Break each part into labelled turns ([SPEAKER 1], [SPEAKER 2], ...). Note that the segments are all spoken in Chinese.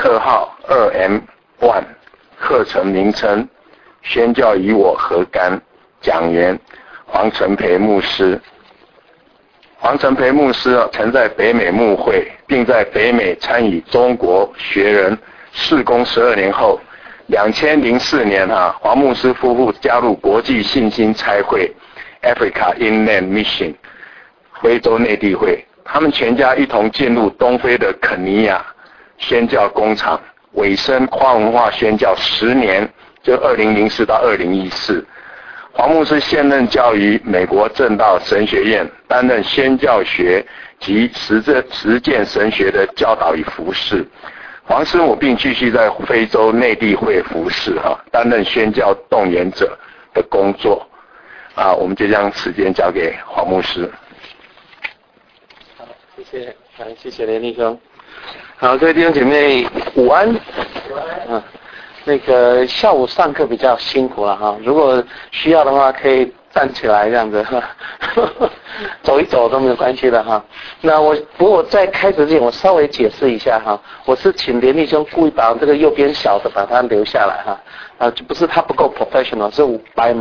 [SPEAKER 1] 课号2M1，课程名称宣教与我何干，讲员黄成培牧师。黄成培牧师曾在北美牧会，并在北美参与中国学人事工12年后，2004年黄牧师夫妇加入国际信心差会 Africa Inland Mission 非洲内地会，他们全家一同进入东非的肯尼亚宣教工厂，委身跨文化宣教10年，就2004到2014。黄牧师现任教于美国正道神学院，担任宣教学及实践神学的教导与服事。黄师母并继续在非洲内地会服事，担任宣教动员者的工作。我们就将时间交给黄牧师。
[SPEAKER 2] 好，谢谢连立兄。好，各位弟兄姐妹，午安。午安。那个下午上课比较辛苦了哈，如果需要的话可以站起来这样子走一走都没有关系的哈。那不过我在开始之前我稍微解释一下哈，我是请连立兄故意把这个右边小的把它留下来哈，就不是他不够 professional， 是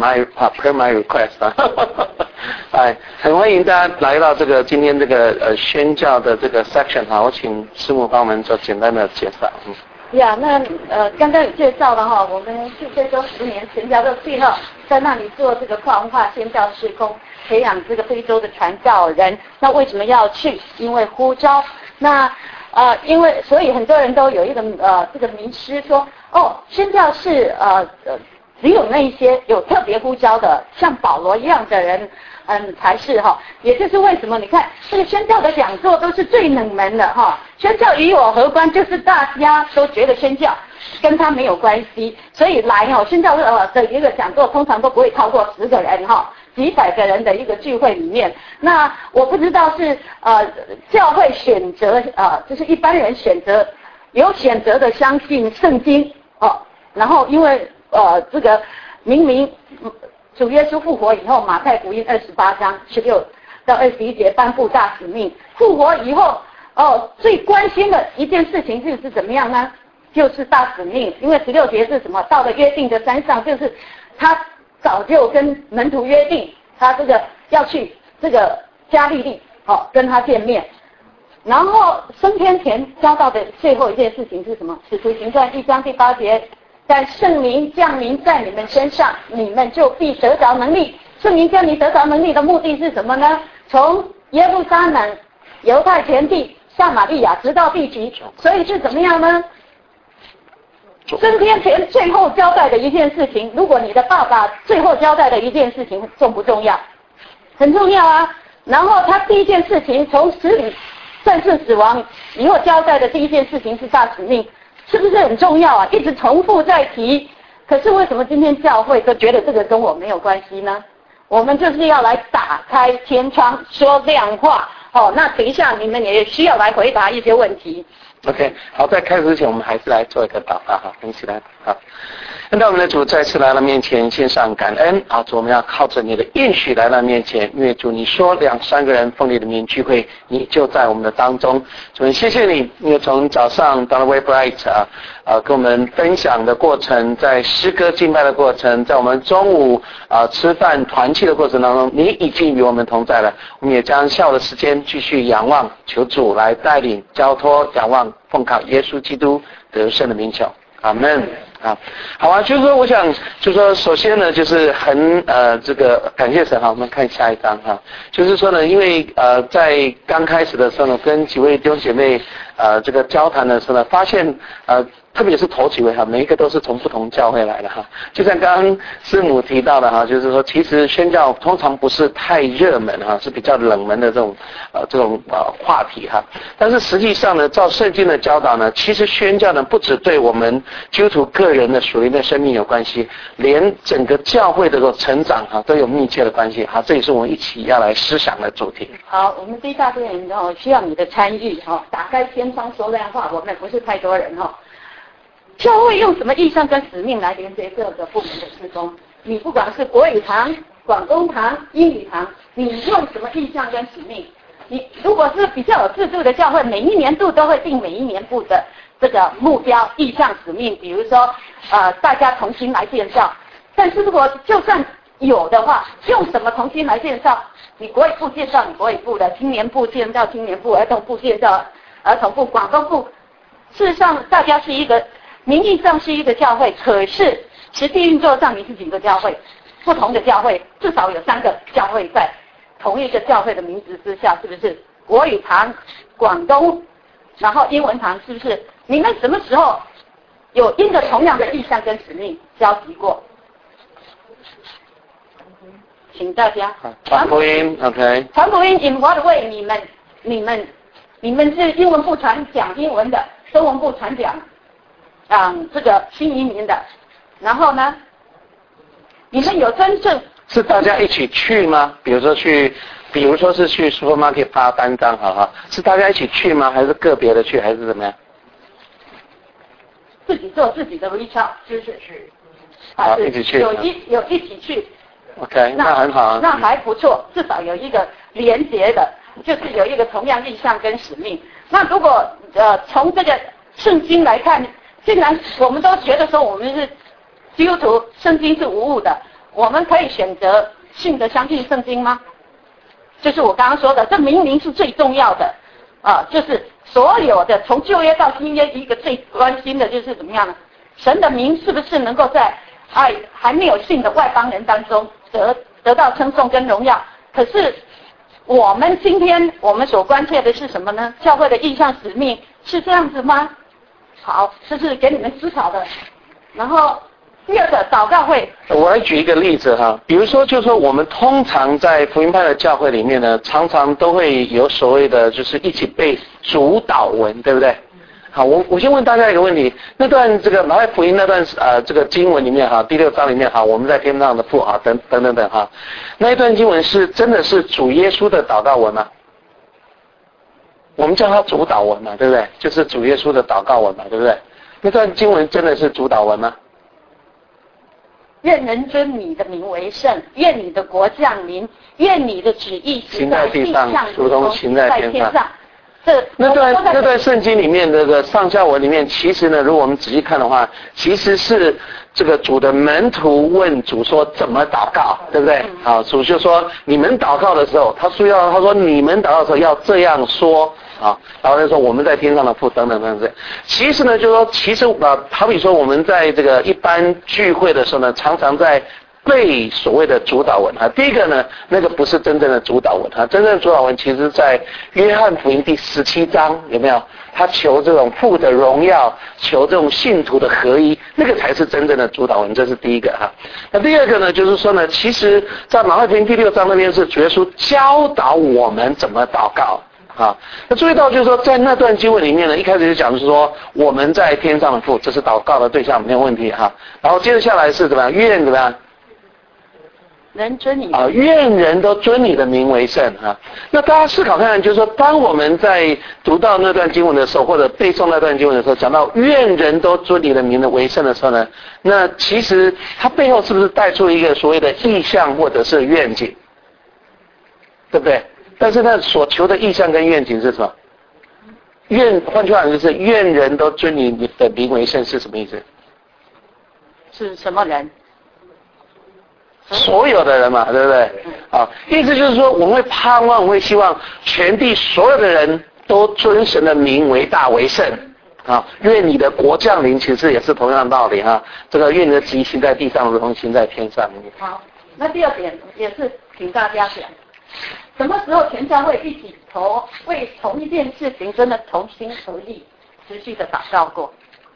[SPEAKER 2] per my request 哎，很欢迎大家来到这个今天这个宣教的这个 section 哈，我请师母帮我们做简单的介绍。
[SPEAKER 3] 那刚刚有介绍了哈，我们去非洲10年全家都去了，在那里做这个跨文化宣教事工，培养这个非洲的传教人。那为什么要去？因为呼召。那所以很多人都有一个这个迷失说，宣教是只有那一些有特别呼召的，像保罗一样的人。才是哈，也就是为什么你看这个宣教的讲座都是最冷门的哈，宣教与我何关？就是大家都觉得宣教跟他没有关系，所以来宣教的一个讲座通常都不会超过10个人哈，几百个人的一个聚会里面。那我不知道是教会选择就是一般人有选择的相信圣经然后因为这个明明。主耶稣复活以后，马太福音28章16到21节颁布大使命。复活以后，最关心的一件事情是怎么样呢？就是大使命。因为16节是什么？到了约定的山上，就是他早就跟门徒约定，他这个要去这个加利利，跟他见面。然后升天前交代的最后一件事情是什么？使徒行传1章第8节。但圣灵降临在你们身上，你们就必得着能力。圣灵降临得着能力的目的是什么呢？从耶路撒冷、犹太全地、撒玛利亚直到地极，所以是怎么样呢？升天前最后交代的一件事情，如果你的爸爸最后交代的一件事情重不重要？很重要啊。然后他第一件事情从死里战胜死亡以后交代的第一件事情是大使命。是不是很重要啊？一直重复在提，可是为什么今天教会都觉得这个跟我没有关系呢？我们就是要来打开天窗说亮话那等一下你们也需要来回答一些问题。
[SPEAKER 2] OK， 好，在开始之前我们还是来做一个祷告哈，一起来好。那我们的主再次来到面前，献上感恩。好，主，我们要靠着你的应许来到面前，因为主你说2、3个人奉你的名聚会，你就在我们的当中。主，谢谢你，因为从早上到了 Waybright 跟我们分享的过程，在诗歌敬拜的过程，在我们中午吃饭团契的过程当中，你已经与我们同在了。我们也将下午的时间继续仰望，求主来带领、交托、仰望，奉靠耶稣基督得胜的名求，阿们。好啊，就是说我想就是说首先呢就是很这个感谢神我们看下一章就是说呢因为在刚开始的时候呢跟几位弟兄姐妹这个交谈的时候呢发现特别是头几位每一个都是从不同教会来的就像刚刚师母提到的就是说其实宣教通常不是太热门是比较冷门的这种话题但是实际上呢照圣经的教导呢其实宣教呢不只对我们基督徒个人的属灵的生命有关系，连整个教会的成长都有密切的关系这也是我们一起要来思想的主题。
[SPEAKER 3] 好，我们这一大堆人需要你的参与打开天窗说亮话，我们不是太多人教会用什么意向跟使命来连接各个部门的事工？你不管是国语堂、广东堂、英语堂，你用什么意向跟使命？你如果是比较有制度的教会，每一年度都会定每一年度的这个目标、意向、使命，比如说大家同心来建造。但是如果就算有的话，用什么同心来建造？你国语部建造你国语部的，青年部建造青年部，儿童部建造儿童部，广东部。事实上，大家是一个名义上是一个教会，可是实际运作上你是几个教会？不同的教会，至少有3个教会在同一个教会的名字之下，是不是？国语堂、广东，然后英文堂，是不是？你们什么时候有因着同样的意向跟使命交集过？请大家
[SPEAKER 2] 传福音 ，OK。
[SPEAKER 3] 传福音 in what way？你们是英文部传讲英文的，中文部传讲这个新移民的，然后呢，你们有真正
[SPEAKER 2] 是大家一起去吗？比如说是去 supermarket 发单张，好哈，是大家一起去吗？还是个别的去，还是怎么样？
[SPEAKER 3] 自己做自己的 reach out， 就是去，
[SPEAKER 2] 好，一起去，
[SPEAKER 3] 有一起去。
[SPEAKER 2] OK， 那很好啊，
[SPEAKER 3] 那还不错，至少有一个连结的，就是有一个同样意向跟使命。那如果从这个圣经来看，既然我们都觉得说我们是基督徒，圣经是无误的，我们可以选择信的相信圣经吗？就是我刚刚说的，这明明是最重要的就是所有的从旧约到新约，一个最关心的就是怎么样呢？神的名是不是能够在还没有信的外邦人当中得到称颂跟荣耀？可是我们今天我们所关切的是什么呢？教会的意向使命是这样子吗？好，这是给你们思考的。然后第二个祷告会，
[SPEAKER 2] 我来举一个例子哈，比如说就是说我们通常在福音派的教会里面呢，常常都会有所谓的就是一起背主祷文，对不对？好，我先问大家一个问题，那段这个马太福音那段这个经文里面哈，第6章里面哈，我们在天上的父啊等哈，那一段经文是真的是主耶稣的祷告文吗？我们叫它主祷文嘛，对不对？就是主耶稣的祷告文嘛，对不对？那段经文真的是主祷文吗？
[SPEAKER 3] 愿人尊你的名为圣，愿你的国降临，愿你的旨意行在地上，
[SPEAKER 2] 如同行在天上。
[SPEAKER 3] 那
[SPEAKER 2] 段圣经里面这个上下文里面，其实呢，如果我们仔细看的话，其实是这个主的门徒问主说怎么祷告，对不对？好，主就说你们祷告的时候，他说你们祷告的时候要这样说啊，然后他说我们在天上的父等等等等。其实呢，就是说，其实好比说我们在这个一般聚会的时候呢，常常在背所谓的主祷文第一个呢，那个不是真正的主祷文真正的主祷文其实在约翰福音第17章，有没有？他求这种父的荣耀，求这种信徒的合一，那个才是真正的主祷文，这是第一个那第二个呢，就是说呢，其实在马太福音第6章那边是主耶稣教导我们怎么祷告那注意到就是说，在那段经文里面呢，一开始就讲的是说我们在天上的父，这是祷告的对象，没有问题然后接着下来是怎么样？愿怎么样？
[SPEAKER 3] 人尊你
[SPEAKER 2] 愿人都尊你的名为圣那大家思考看看，就是说，当我们在读到那段经文的时候，或者背诵那段经文的时候，讲到愿人都尊你的名的为圣的时候呢，那其实它背后是不是带出一个所谓的意向或者是愿景，对不对？但是呢，所求的意向跟愿景是什么？换句话讲就是愿人都尊你的名为圣是什么意思？
[SPEAKER 3] 是什么人？
[SPEAKER 2] 所有的人嘛，对不对？意思就是说，我们会盼望，我们会希望全地所有的人都尊神的名为大为圣愿你的国降临，其实也是同样的道理这个愿你的旨意行在地上，如同行在天上。
[SPEAKER 3] 好，那第二点也是请大家讲，什么时候全教会一起为同一件事情真的同心合力，持续的祷告过？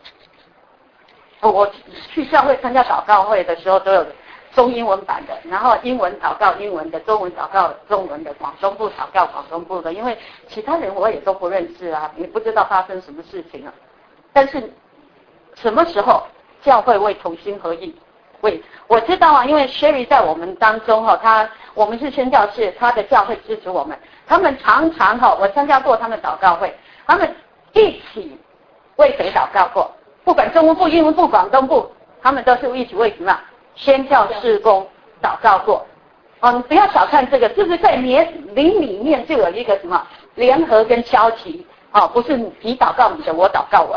[SPEAKER 3] 我去教会参加祷告会的时候都有中英文版的，然后英文祷告英文的，中文祷告中文的，广东部祷告广东部的，因为其他人我也都不认识也不知道发生什么事情但是什么时候教会为同心合意？我知道因为 Sherry 在我们当中我们是宣教士，他的教会支持我们，他们常常我参加过他们祷告会，他们一起为谁祷告过？不管中文部、英文部、广东部，他们都是一起为什么？宣教事工祷告过你不要小看这个，就是在灵里面就有一个什么联合跟消极不是你祷告你的，我祷告我的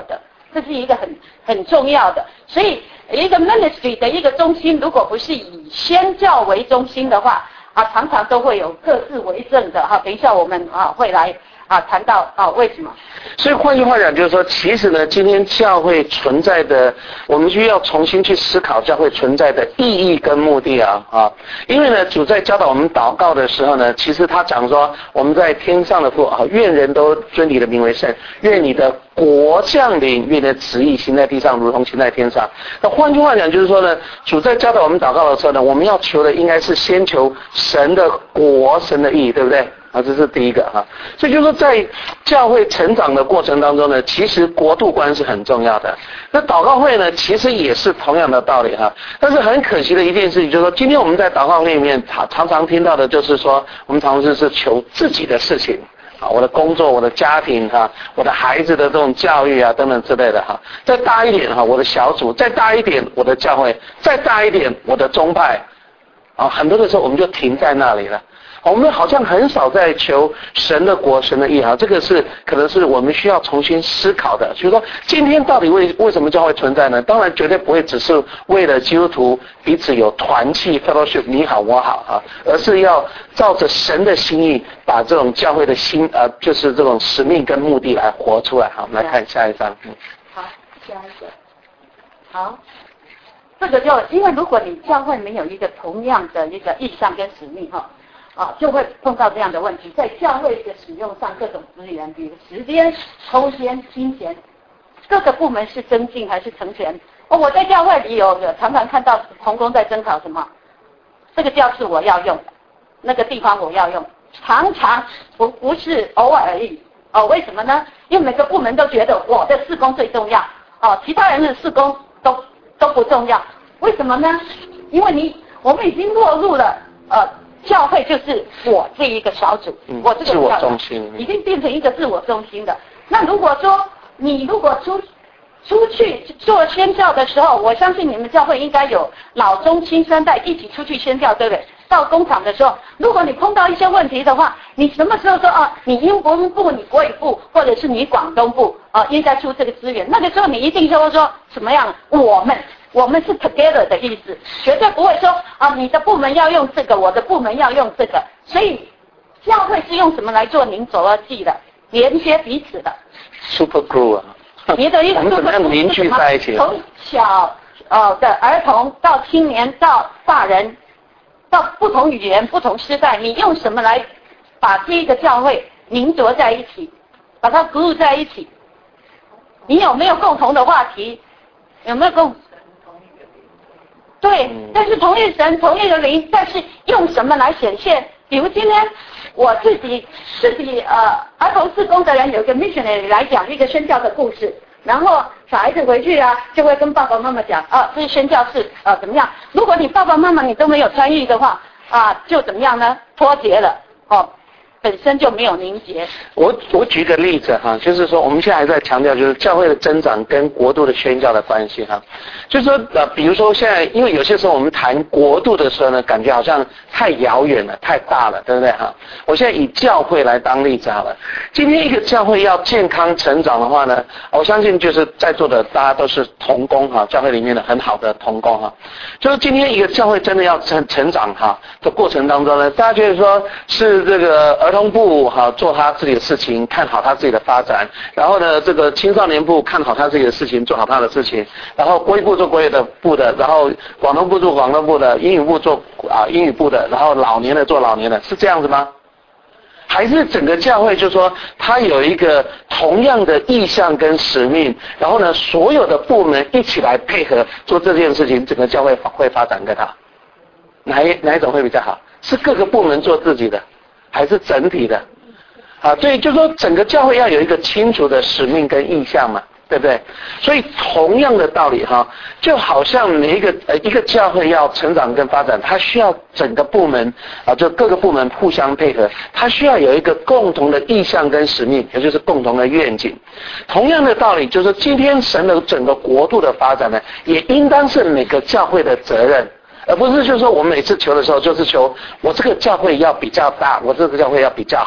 [SPEAKER 3] 这是一个很重要的。所以一个 ministry 的一个中心，如果不是以宣教为中心的话，常常都会有各自为政的等一下我们会来谈到为什么。
[SPEAKER 2] 所以换句话讲，就是说，其实呢，今天教会存在的，我们需要重新去思考教会存在的意义跟目的因为呢，主在教导我们祷告的时候呢，其实他讲说，我们在天上的父愿人都尊你的名为圣，愿你的国降临，愿你的旨意行在地上，如同行在天上。那换句话讲，就是说呢，主在教导我们祷告的时候呢，我们要求的应该是先求神的国、神的义，对不对？这是第一个所以就是说，在教会成长的过程当中呢，其实国度观是很重要的。那祷告会呢，其实也是同样的道理但是很可惜的一件事情就是说，今天我们在祷告会里面常常听到的就是说，我们常常是求自己的事情我的工作、我的家庭我的孩子的这种教育等等之类的再大一点我的小组，再大一点我的教会，再大一点我的宗派很多的时候我们就停在那里了。我们好像很少在求神的国、神的义这个是可能是我们需要重新思考的。所以说，今天到底为什么教会存在呢？当然绝对不会只是为了基督徒彼此有团契 fellowship 你好我好而是要照着神的心意，把这种教会的就是这种使命跟目的来活出来。好，我们来看下一章。
[SPEAKER 3] 好，下一个。好，这个就因为如果你教会没有一个同样的一个意向跟使命就会碰到这样的问题，在教会的使用上，各种资源，比如时间、空间、金钱，各个部门是增进还是成全？我在教会里有常常看到同工在争吵什么，这个教室我要用，那个地方我要用，常常不是偶尔而已为什么呢？因为每个部门都觉得我的事工最重要其他人的事工都不重要，为什么呢？因为我们已经落入了教会就是我这一个小组，我这个
[SPEAKER 2] 自我中心
[SPEAKER 3] 已经变成一个自我中心的。那如果说你如果出去做宣教的时候，我相信你们教会应该有老中青三代一起出去宣教，对不对？到工厂的时候，如果你碰到一些问题的话，你什么时候说你英文部、你国语部，或者是你广东部应该出这个资源，那个时候你一定就会说什么样？我们是 together 的意思，绝对不会说你的部门要用这个，我的部门要用这个。所以教会是用什么来做凝走而记的，连接彼此的
[SPEAKER 2] super glue
[SPEAKER 3] 你的意思
[SPEAKER 2] 我们怎么样凝聚在一起？
[SPEAKER 3] 从小的儿童到青年到大人，到不同语言、不同时代，你用什么来把这一个教会凝着在一起，把它 glue 在一起？你有没有共同的话题？有没有对，但是同一神、同一个灵，但是用什么来显现？比如今天我自己儿童事工的人有一个 missionary 来讲一个宣教的故事，然后小孩子回去就会跟爸爸妈妈讲这是宣教是怎么样？如果你爸爸妈妈你都没有参与的话就怎么样呢？脱节了本身就没有凝结。
[SPEAKER 2] 我举个例子就是说我们现在还在强调就是教会的增长跟国度的宣教的关系就是说比如说现在因为有些时候我们谈国度的时候呢，感觉好像太遥远了、太大了，对不对我现在以教会来当例子好了。今天一个教会要健康成长的话呢，我相信就是在座的大家都是同工教会里面的很好的同工就是今天一个教会真的要成长的过程当中呢，大家觉得说是这个儿童部做他自己的事情，看好他自己的发展，然后呢这个青少年部看好他自己的事情，做好他的事情，然后国语部做国语的部的，然后广东部做广东部的，英语部做英语部的，然后老年的做老年的，是这样子吗？还是整个教会就说他有一个同样的意向跟使命，然后呢所有的部门一起来配合做这件事情，整个教会会发展更好？哪一种会比较好？是各个部门做自己的，还是整体的所以就说整个教会要有一个清楚的使命跟意向嘛，对不对？所以同样的道理就好像每一个教会要成长跟发展，它需要整个部门就各个部门互相配合，它需要有一个共同的意向跟使命，也就是共同的愿景。同样的道理，就是今天神的整个国度的发展呢，也应当是每个教会的责任。而不是就是说我们每次求的时候就是求我这个教会要比较大，我这个教会要比较好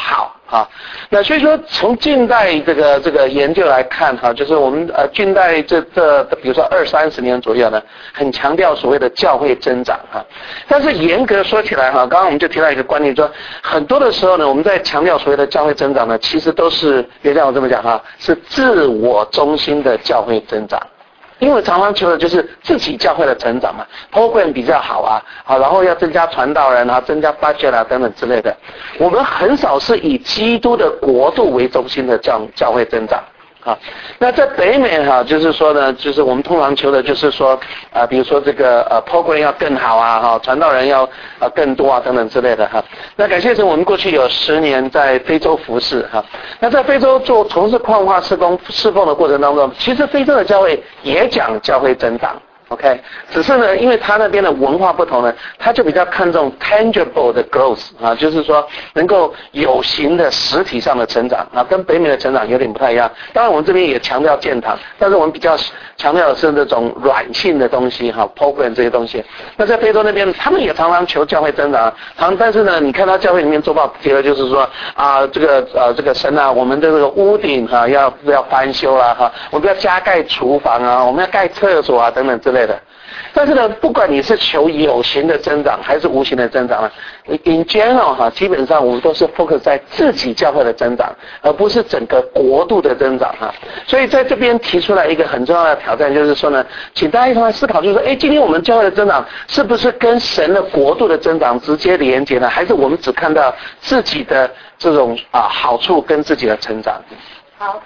[SPEAKER 2] 哈。那所以说从近代这个研究来看哈，就是我们近代这比如说20-30年左右呢，很强调所谓的教会增长哈。但是严格说起来哈，刚刚我们就提到一个观念，说很多的时候呢，我们在强调所谓的教会增长呢，其实都是别像我这么讲哈，是自我中心的教会增长。因为常常求的就是自己教会的成长嘛 ，program 比较好啊，好，然后要增加传道人啊，增加 budget 啊等等之类的。我们很少是以基督的国度为中心的教会增长。好，那在北美哈，就是说呢，就是我们通常求的就是说，比如说这个program 要更好啊，哈，传道人要更多啊，等等之类的哈。那感谢神，我们过去有10年在非洲服侍哈。那在非洲从事矿化施工侍奉的过程当中，其实非洲的教会也讲教会增长。OK， 只是呢，因为他那边的文化不同呢，他就比较看重 tangible 的 growth 啊，就是说能够有形的实体上的成长啊，跟北美的成长有点不太一样。当然我们这边也强调建堂，但是我们比较强调的是那种软性的东西哈 ，program 这些东西。那在非洲那边，他们也常常求教会增长，但是呢，你看他教会里面周报提的就是说啊，这个神啊，我们的这个屋顶哈要翻修啦哈，我们要加盖厨房啊，我们要盖厕所啊等等之类的。但是呢，不管你是求有形的增长还是无形的增长呢 ，in general 哈，基本上我们都是 focus 在自己教会的增长，而不是整个国度的增长哈。所以在这边提出来一个很重要的挑战，就是说呢，请大家一同来思考，就是说，今天我们教会的增长是不是跟神的国度的增长直接连结呢？还是我们只看到自己的这种好处跟自己的成长？
[SPEAKER 3] 好，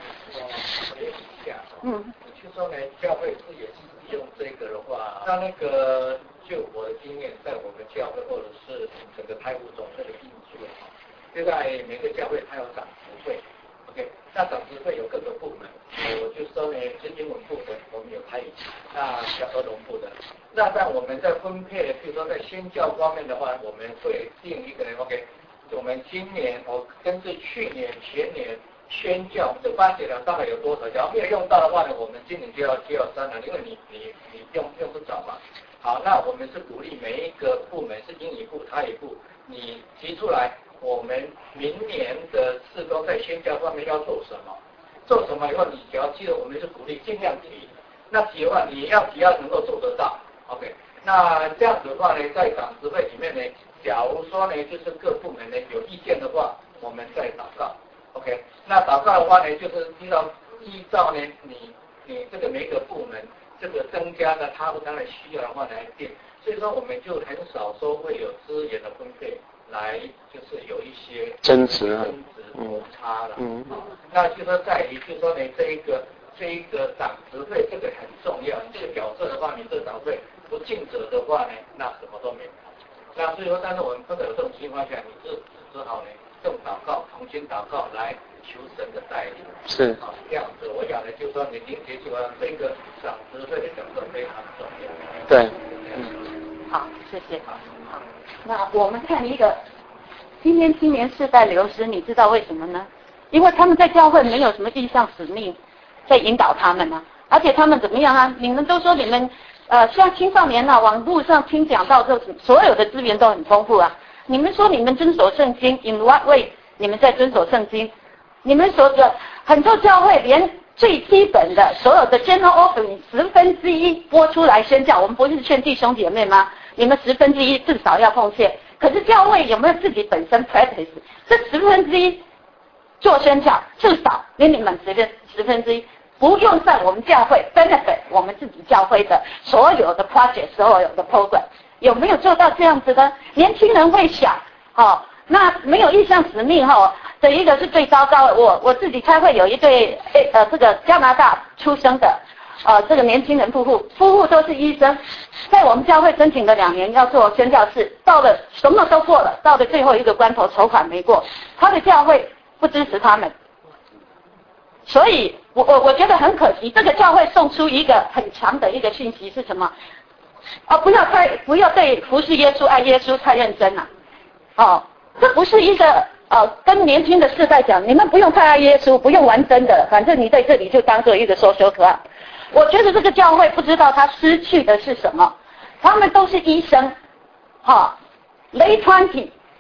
[SPEAKER 4] 就说呢，教会是也是用这个的话，那个就我的经验，在我们教会或者是整个台务总会的运作，现在每个教会它有长执会 ，OK， 那长执会有各个部门，我就说呢，是英文部的，我们有台语，那小儿童部的，那在我们在分配，比如说在宣教方面的话，我们会定一个 OK， 我们今年根据去年前年。宣教这8节呢，大概有多少？假如没有用到的话呢，我们今年就要删了，因为你用不着嘛。好，那我们是鼓励每一个部门是英语部、台语部，你提出来，我们明年的事工在宣教方面要做什么？做什么以后，你只要记得，我们是鼓励尽量提。那提的话，你要提要能够做得到 ，OK。那这样子的话呢，在长执会里面呢，假如说呢，就是各部门呢有意见的话，我们再祷告。OK， 那祷告的话呢，就是依照呢你这个每个部门这个增加的他的需要的话来定，所以说我们就很少说会有资源的分配来就是有一些
[SPEAKER 2] 争执
[SPEAKER 4] 摩擦了。那就说在于就是说呢这一个长执会这个很重要，你这个角色的话，你这个长会不尽责的话呢，那什么都没有。那所以说，但是我们碰到有这种情况下，你只好呢。用祷告，重新祷告来求神的带领，
[SPEAKER 2] 是
[SPEAKER 4] 这样子。我想呢，就是说你理解起来，这个长执会的角色非常重要。
[SPEAKER 2] 对，
[SPEAKER 3] 好，谢谢。好，那我们看一个，今天青年世代流失，你知道为什么呢？因为他们在教会没有什么意向使命在引导他们啊，而且他们怎么样啊？你们都说你们像青少年啊，网络上听讲到这所有的资源都很丰富啊。你们说你们遵守圣经 ，in what way？ 你们在遵守圣经？你们说的很多教会连最基本的所有的 general offering 1/10拨出来宣教，我们不是劝弟兄姐妹吗？你们1/10至少要奉献。可是教会有没有自己本身 practice？ 这1/10做宣教，至少连你们1/10不用在我们教会 benefit 我们自己教会的所有的 project， 所有的 program。有没有做到这样子的？年轻人会想，那没有意向使命这一个是最糟糕的。我自己开会有一对这个加拿大出生的这个年轻人夫妇都是医生，在我们教会申请了2年要做宣教士，到了什么都过了，到了最后一个关头筹款没过，他的教会不支持他们，所以我觉得很可惜。这个教会送出一个很强的一个讯息是什么？不要对服侍耶稣、爱耶稣太认真了。这不是一个跟年轻的世代讲，你们不用太爱耶稣，不用玩真的，反正你在这里就当做一个 social club。我觉得这个教会不知道他失去的是什么。他们都是医生，late 20，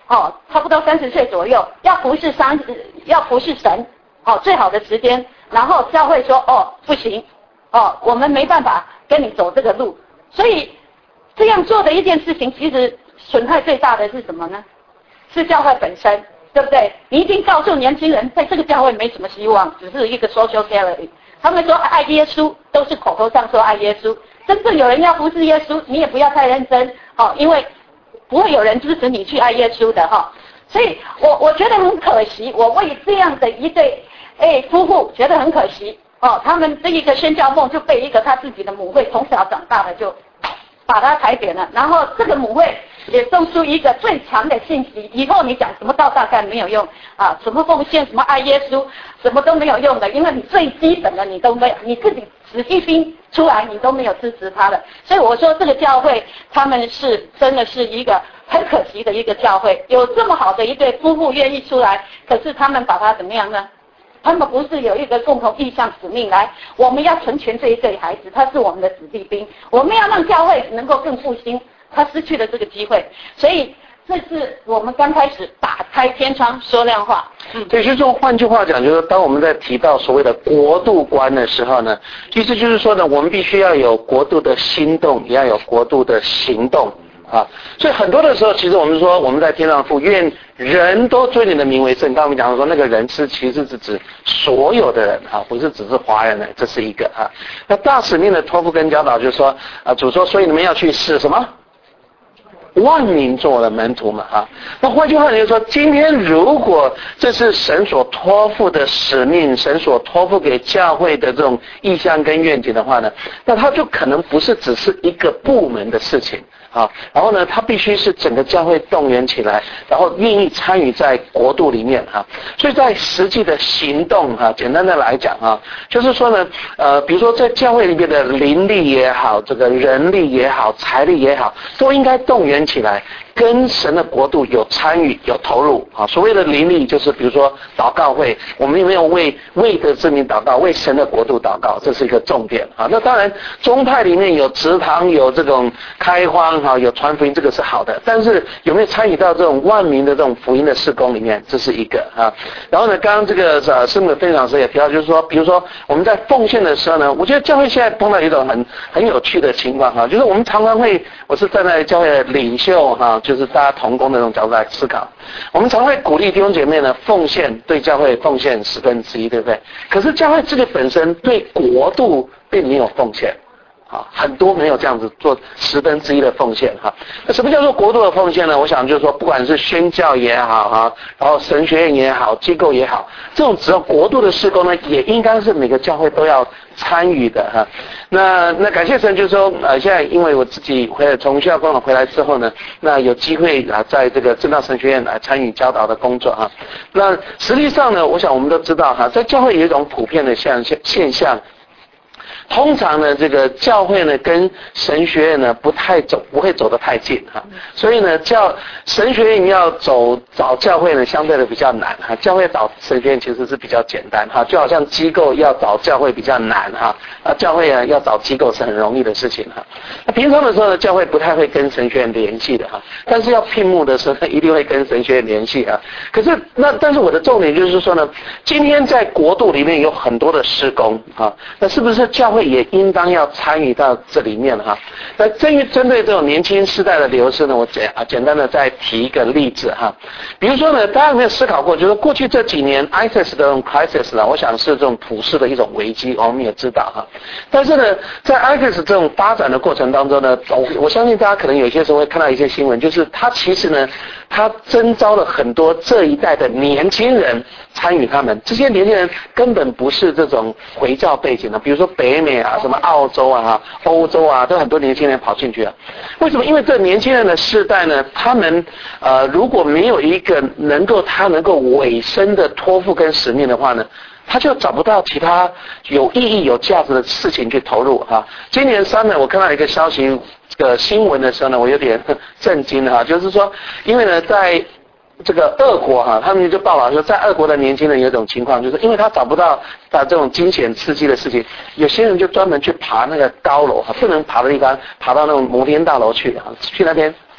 [SPEAKER 3] 差不多30岁左右，要服侍神，最好的时间。然后教会说，不行，我们没办法跟你走这个路。所以这样做的一件事情，其实损害最大的是什么呢？是教会本身，对不对？你一定告诉年轻人，在这个教会没什么希望，只是一个 social gallery。他们说爱耶稣，都是口头上说爱耶稣，真正有人要服侍耶稣，你也不要太认真，因为不会有人支持你去爱耶稣的哈。所以我觉得很可惜，我为这样的一对夫妇觉得很可惜他们这一个宣教梦就被一个他自己的母会从小长大的就把他踩扁了，然后这个母会也送出一个最强的信息，以后你讲什么道大概没有用什么奉献，什么爱耶稣，什么都没有用的，因为你最基本的你都没有，你自己死一兵出来你都没有支持他的。所以我说这个教会他们是真的是一个很可惜的一个教会，有这么好的一对夫妇愿意出来，可是他们把他怎么样呢？他们不是有一个共同意向使命来，我们要成全这一对孩子，他是我们的子弟兵，我们要让教会能够更复兴，他失去了这个机会，所以这是我们刚开始打开天窗说亮话。
[SPEAKER 2] 对，就是说换句话讲，就是当我们在提到所谓的国度观的时候呢，其实就是说呢，我们必须要有国度的心动，也要有国度的行动。所以很多的时候，其实我们说我们在天上父，愿人都尊你的名为圣。刚刚我们讲说那个人其实是指所有的人不是只是华人呢，这是一个那大使命的托付跟教导就是说主说，所以你们要去使什么？万民做我的门徒嘛那换句话就是说，今天如果这是神所托付的使命，神所托付给教会的这种意向跟愿景的话呢，那它就可能不是只是一个部门的事情然后呢，它必须是整个教会动员起来，然后愿意参与在国度里面所以在实际的行动简单的来讲就是说呢比如说在教会里面的灵力也好，这个人力也好，财力也好，都应该动员起来，跟神的国度有参与有投入所谓的灵力就是比如说祷告会，我们有没有为的之名祷告，为神的国度祷告，这是一个重点那当然宗派里面有职堂，有这种开荒有传福音，这个是好的，但是有没有参与到这种万民的这种福音的事工里面，这是一个然后呢，刚刚这个师母的分享时也提到，就是说比如说我们在奉献的时候呢，我觉得教会现在碰到一种很有趣的情况就是我们常常会，我是站在教会的领袖就是大家同工的那种角度来思考，我们常会鼓励弟兄姐妹呢奉献，对教会奉献1/10，对不对？可是教会这个本身对国度并没有奉献很多没有这样子做1/10的奉献那什么叫做国度的奉献呢？我想就是说，不管是宣教也好然后神学院也好，机构也好，这种只要国度的事工呢，也应该是每个教会都要参与的那感谢神，就是说现在因为我自己从宣教工作回来之后呢，那有机会在这个正道神学院来参与教导的工作那实际上呢，我想我们都知道在教会有一种普遍的现象。通常呢，这个教会呢跟神学院呢不会走得太近所以呢，神学院要找教会呢相对的比较难教会找神学院其实是比较简单就好像机构要找教会比较难教会要找机构是很容易的事情那平常的时候呢，教会不太会跟神学院联系的但是要聘牧的时候呢，一定会跟神学院联系可是但是我的重点就是说呢，今天在国度里面有很多的事工那是不是教会也应当要参与到这里面那针对这种年轻世代的流失呢，我简单的再提一个例子比如说呢，大家有没有思考过，就是过去这几年 ISIS 的这种 crisis 呢，我想是这种普世的一种危机，我们也知道但是呢，在 ISIS 这种发展的过程当中呢，我相信大家可能有些时候会看到一些新闻，就是它其实呢，它征召了很多这一代的年轻人参与他们，这些年轻人根本不是这种回教背景的，比如说北美什么澳洲欧洲都很多年轻人跑进去为什么？因为这年轻人的世代呢，他们如果没有一个能够委身的托付跟使命的话呢，他就找不到其他有意义有价值的事情去投入今年3月我看到一个消息新闻的时候呢，我有点震惊就是说因为呢在这个俄国他们就报道说，在俄国的年轻人有一种情况，就是因为他找不到这种惊险刺激的事情，有些人就专门去爬那个高楼不能爬的地方，爬到那种摩天大楼去那边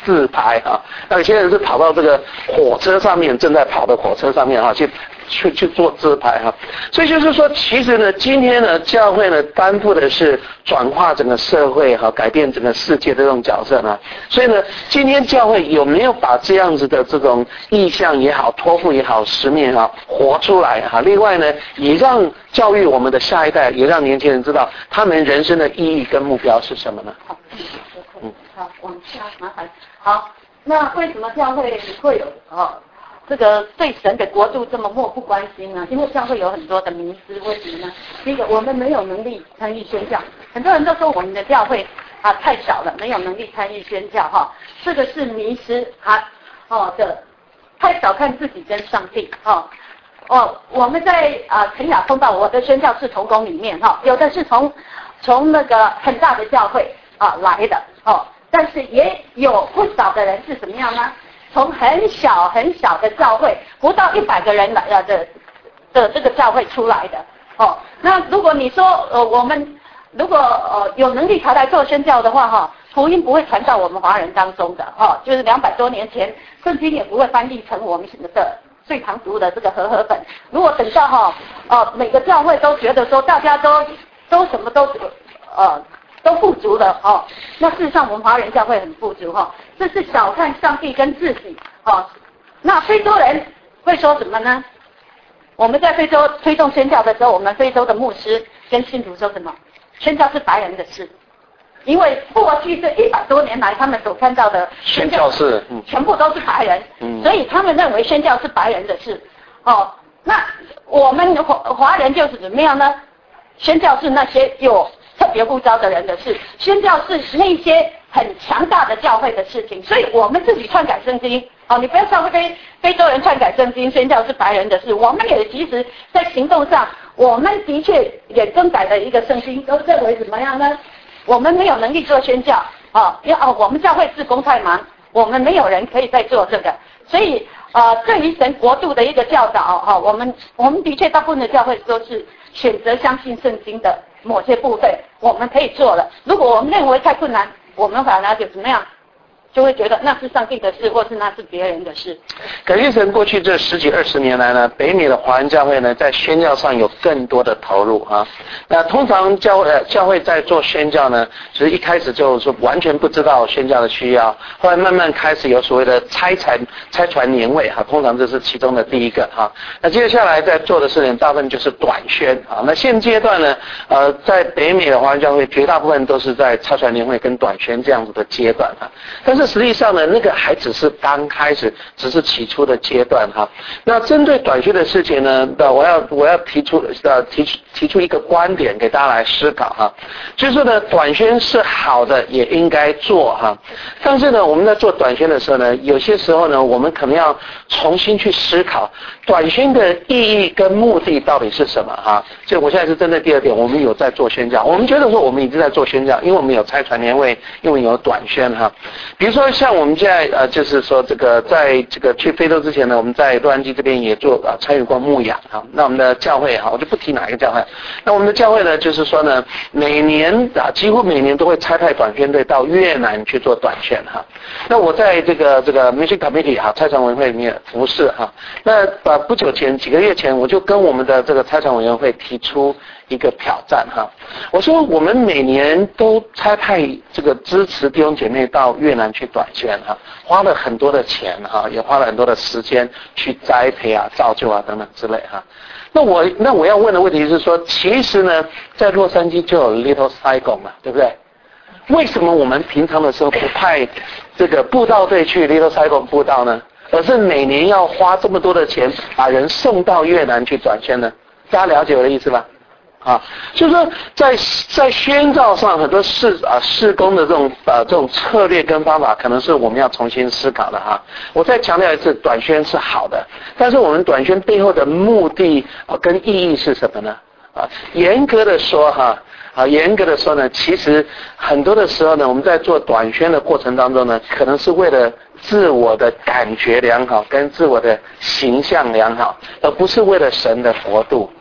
[SPEAKER 2] 自拍哈。那有些人是跑到这个火车上面，正在跑的火车上面哈，去做自拍哈。所以就是说，其实呢，今天呢，教会呢担负的是转化整个社会哈，改变整个世界的这种角色呢。所以呢，今天教会有没有把这样子的这种意向也好、托付也好、使命也好活出来哈？另外呢，也让教育我们的下一代，也让年轻人知道他们人生的意义跟目标是什么呢？
[SPEAKER 3] 好，往下麻烦。好，那为什么教会会有这个对神的国度这么漠不关心呢？因为教会有很多的迷思，为什么呢？第一个，我们没有能力参与宣教，很多人都说我们的教会太小了，没有能力参与宣教哈，这个是迷失的，太小看自己跟上帝我们在陈雅通道我的宣教士同工里面有的是从那个很大的教会来的但是也有不少的人是怎么样呢？从很小很小的教会，不到100个人来的这个教会出来的那如果你说我们如果有能力才来做宣教的话福音不会传到我们华人当中的就是200多年前圣经也不会翻译成我们的最常读的这个和合本。如果等到每个教会都觉得说大家都什么都富足了那事实上我们华人教会很富足这是小看上帝跟自己那非洲人会说什么呢？我们在非洲推动宣教的时候，我们非洲的牧师跟信徒说什么？宣教是白人的事，因为过去这100多年来他们所看到的
[SPEAKER 2] 宣教是
[SPEAKER 3] 全部都是白人所以他们认为宣教是白人的事那我们华人就是怎么样呢？宣教是那些有特别呼召的人的事，宣教是那些很强大的教会的事情，所以我们自己篡改圣经你不要说非洲人篡改圣经，宣教是白人的事，我们也其实在行动上，我们的确也更改了一个圣经，都认为怎么样呢？我们没有能力做宣教因为我们教会事工太忙，我们没有人可以再做这个，所以对于神国度的一个教导我们的确大部分的教会都是选择相信圣经的某些部分我们可以做了，如果我们认为太困难，我们反而就怎么样，就会觉得那是上帝的事，或是那是别人的事。
[SPEAKER 2] 感谢神，过去这10几20年来呢，北美的华人教会呢，在宣教上有更多的投入那通常教会在做宣教呢，其实一开始就是说完全不知道宣教的需要，后来慢慢开始有所谓的拆传年会通常这是其中的第一个那接下来在做的事情大部分就是短宣那现阶段呢在北美的华人教会绝大部分都是在拆传年会跟短宣这样子的阶段但是实际上呢，那个还只是刚开始，只是起初的阶段那针对短宣的事情呢，我要提出一个观点给大家来思考就是说呢，短宣是好的，也应该做但是呢，我们在做短宣的时候呢，有些时候呢，我们可能要重新去思考短宣的意义跟目的到底是什么所以我现在是针对第二点，我们有在做宣教，我们觉得说我们已经在做宣教，因为我们有拆传年会，因为有短宣比如说像我们现在就是说这个在这个去非洲之前呢，我们在洛杉矶这边也做参与过牧养那我们的教会我就不提哪一个教会，那我们的教会呢就是说呢，每年几乎每年都会差派短宣队到越南去做短宣那我在这个 Mission Committee 拆传委员会里面服侍那不久前几个月前，我就跟我们的这个拆传委员会提出一个挑战我说我们每年都差派这个支持弟兄姐妹到越南去短宣花了很多的钱也花了很多的时间去栽培造就等等之类那我要问的问题是说，其实呢，在洛杉矶就有 Little Saigon 嘛，对不对？为什么我们平常的时候不派这个布道队去 Little Saigon 布道呢？而是每年要花这么多的钱把人送到越南去短宣呢？大家了解我的意思吧？就是说在宣教上很多事工的这种策略跟方法，可能是我们要重新思考的我再强调一次，短宣是好的，但是我们短宣背后的目的跟意义是什么呢？严格的说呢，其实很多的时候呢，我们在做短宣的过程当中呢，可能是为了自我的感觉良好跟自我的形象良好，而不是为了神的国度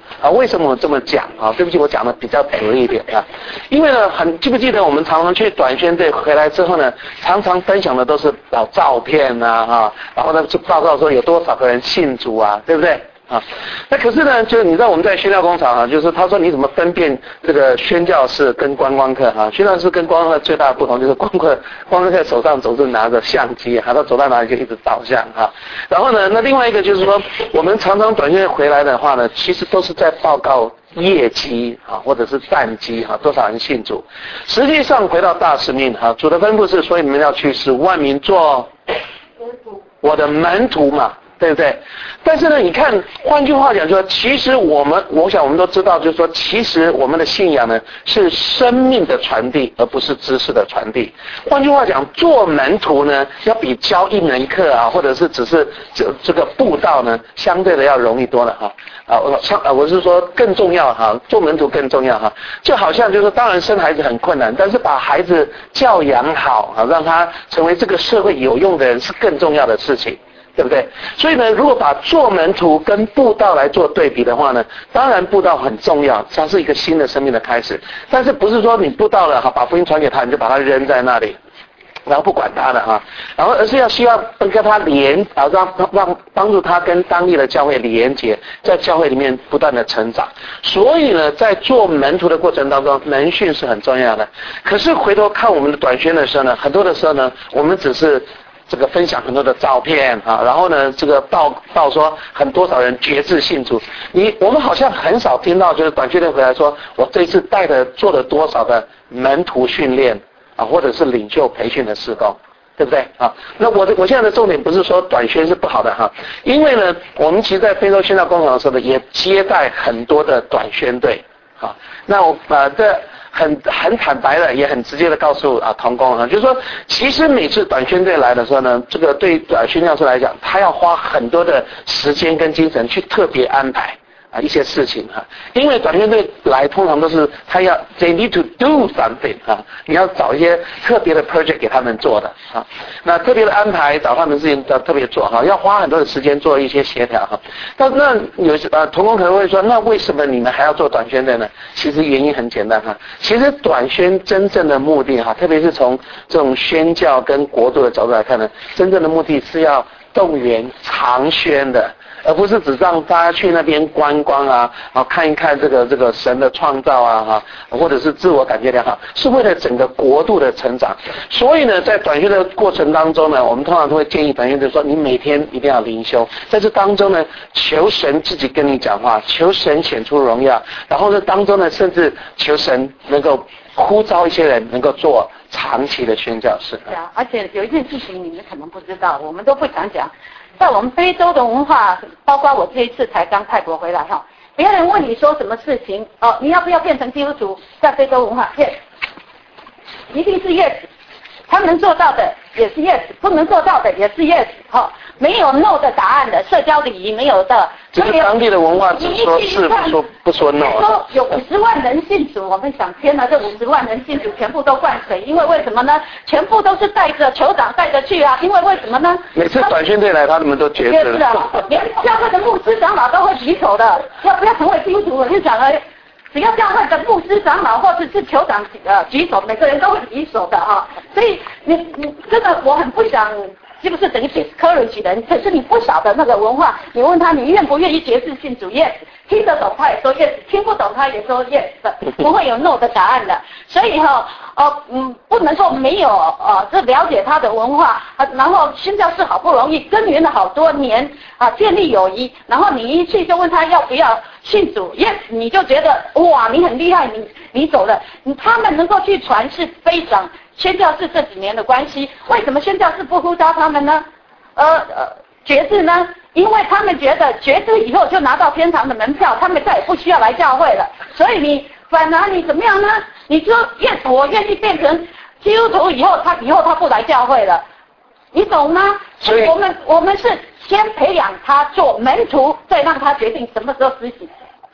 [SPEAKER 2] 为什么我这么讲啊？对不起，我讲的比较直一点啊。因为呢，记不记得我们常常去短宣队回来之后呢，常常分享的都是照片啊，然后呢就报告说有多少个人信主啊，对不对？那可是呢，就是你知道我们在宣教工厂就是他说你怎么分辨这个宣教士跟观光客宣教士跟观光客最大的不同就是观光客手上总是拿着相机他走到哪里就一直照相然后呢，那另外一个就是说，我们常常短宣回来的话呢，其实都是在报告业绩或者是战绩多少人信主。实际上回到大使命主的吩咐是，所以你们要去使万民做我的门徒嘛。对不对？但是呢，你看，换句话讲说，其实我想我们都知道，就是说，其实我们的信仰呢是生命的传递，而不是知识的传递。换句话讲，做门徒呢，要比教一门课或者是只是这个布道呢，相对的要容易多了我是说更重要做门徒更重要就好像就是说，当然生孩子很困难，但是把孩子教养好让他成为这个社会有用的人是更重要的事情。对不对？所以呢，如果把做门徒跟布道来做对比的话呢，当然布道很重要，它是一个新的生命的开始。但是不是说你布道了把福音传给他，你就把他扔在那里，然后不管他的然后而是要希望跟他让帮助他跟当地的教会连结，在教会里面不断的成长。所以呢，在做门徒的过程当中，门训是很重要的。可是回头看我们的短宣的时候呢，很多的时候呢，我们只是这个分享很多的照片然后呢，这个报说多少人决志信主。我们好像很少听到，就是短宣队回来说，我这一次做了多少的门徒训练或者是领袖培训的事工，对不对那我现在的重点不是说短宣是不好的因为呢，我们其实在非洲宣教工厂的时候呢，也接待很多的短宣队那我这很坦白的，也很直接的告诉同工就是说，其实每次短宣队来的时候呢，这个对宣教士来讲，他要花很多的时间跟精神去特别安排一些事情因为短宣队来通常都是they need to do something 你要找一些特别的 project 给他们做的那特别的安排找他们事情要特别做要花很多的时间做一些协调但那有同工可能会说，那为什么你们还要做短宣队呢？其实原因很简单其实短宣真正的目的特别是从这种宣教跟国度的角度来看呢，真正的目的是要动员长宣的，而不是只让大家去那边观光看一看这个神的创造或者是自我感觉良好，是为了整个国度的成长。所以呢，在短宣的过程当中呢，我们通常都会建议短宣队说，你每天一定要灵修，在这当中呢，求神自己跟你讲话，求神显出荣耀，然后呢当中呢，甚至求神能够呼召一些人能够做长期的宣教士。
[SPEAKER 3] 对而且有一件事情你们可能不知道，我们都不常讲，在我们非洲的文化，包括我这一次才刚泰国回来别人问你说什么事情你要不要变成基督徒？在非洲文化 yes， 一定是 yes， 他能做到的也是 yes， 不能做到的也是 yes，没有 no 的答案的，社交礼仪没有的。
[SPEAKER 2] 这个当地的文化只说是不说 no。
[SPEAKER 3] 说有50万人信主，我们想天哪，这50万人信主全部都灌水，因为为什么呢？全部都是带着酋长带着去因为为什么呢？
[SPEAKER 2] 每次短宣队来，他们都觉得
[SPEAKER 3] 连教会的牧师长老都会举手的，要不要成为基督徒？我就讲了。只要教会的牧师长老或者是酋长举手，每个人都会举手的所以你真的我很不想是不是等于 discourage 人？可是你不晓得那个文化，你问他你愿不愿意决志信主 ？Yes， 听得懂他也说 yes， 听不懂他也说 yes， 不会有 no 的答案的。所以不能够没有这了解他的文化然后宣教士好不容易耕耘了好多年建立友谊，然后你一去就问他要不要信主 ，yes， 你就觉得哇你很厉害，你走了，他们能够去传是非常。宣教士这几年的关系，为什么宣教士不呼召他们呢？决志呢？因为他们觉得决志以后就拿到天堂的门票，他们再也不需要来教会了。所以反而你怎么样呢？你说 yes， 我愿意变成基督徒以后他不来教会了，你懂吗？所以我们是先培养他做门徒，再让他决定什么时候施洗。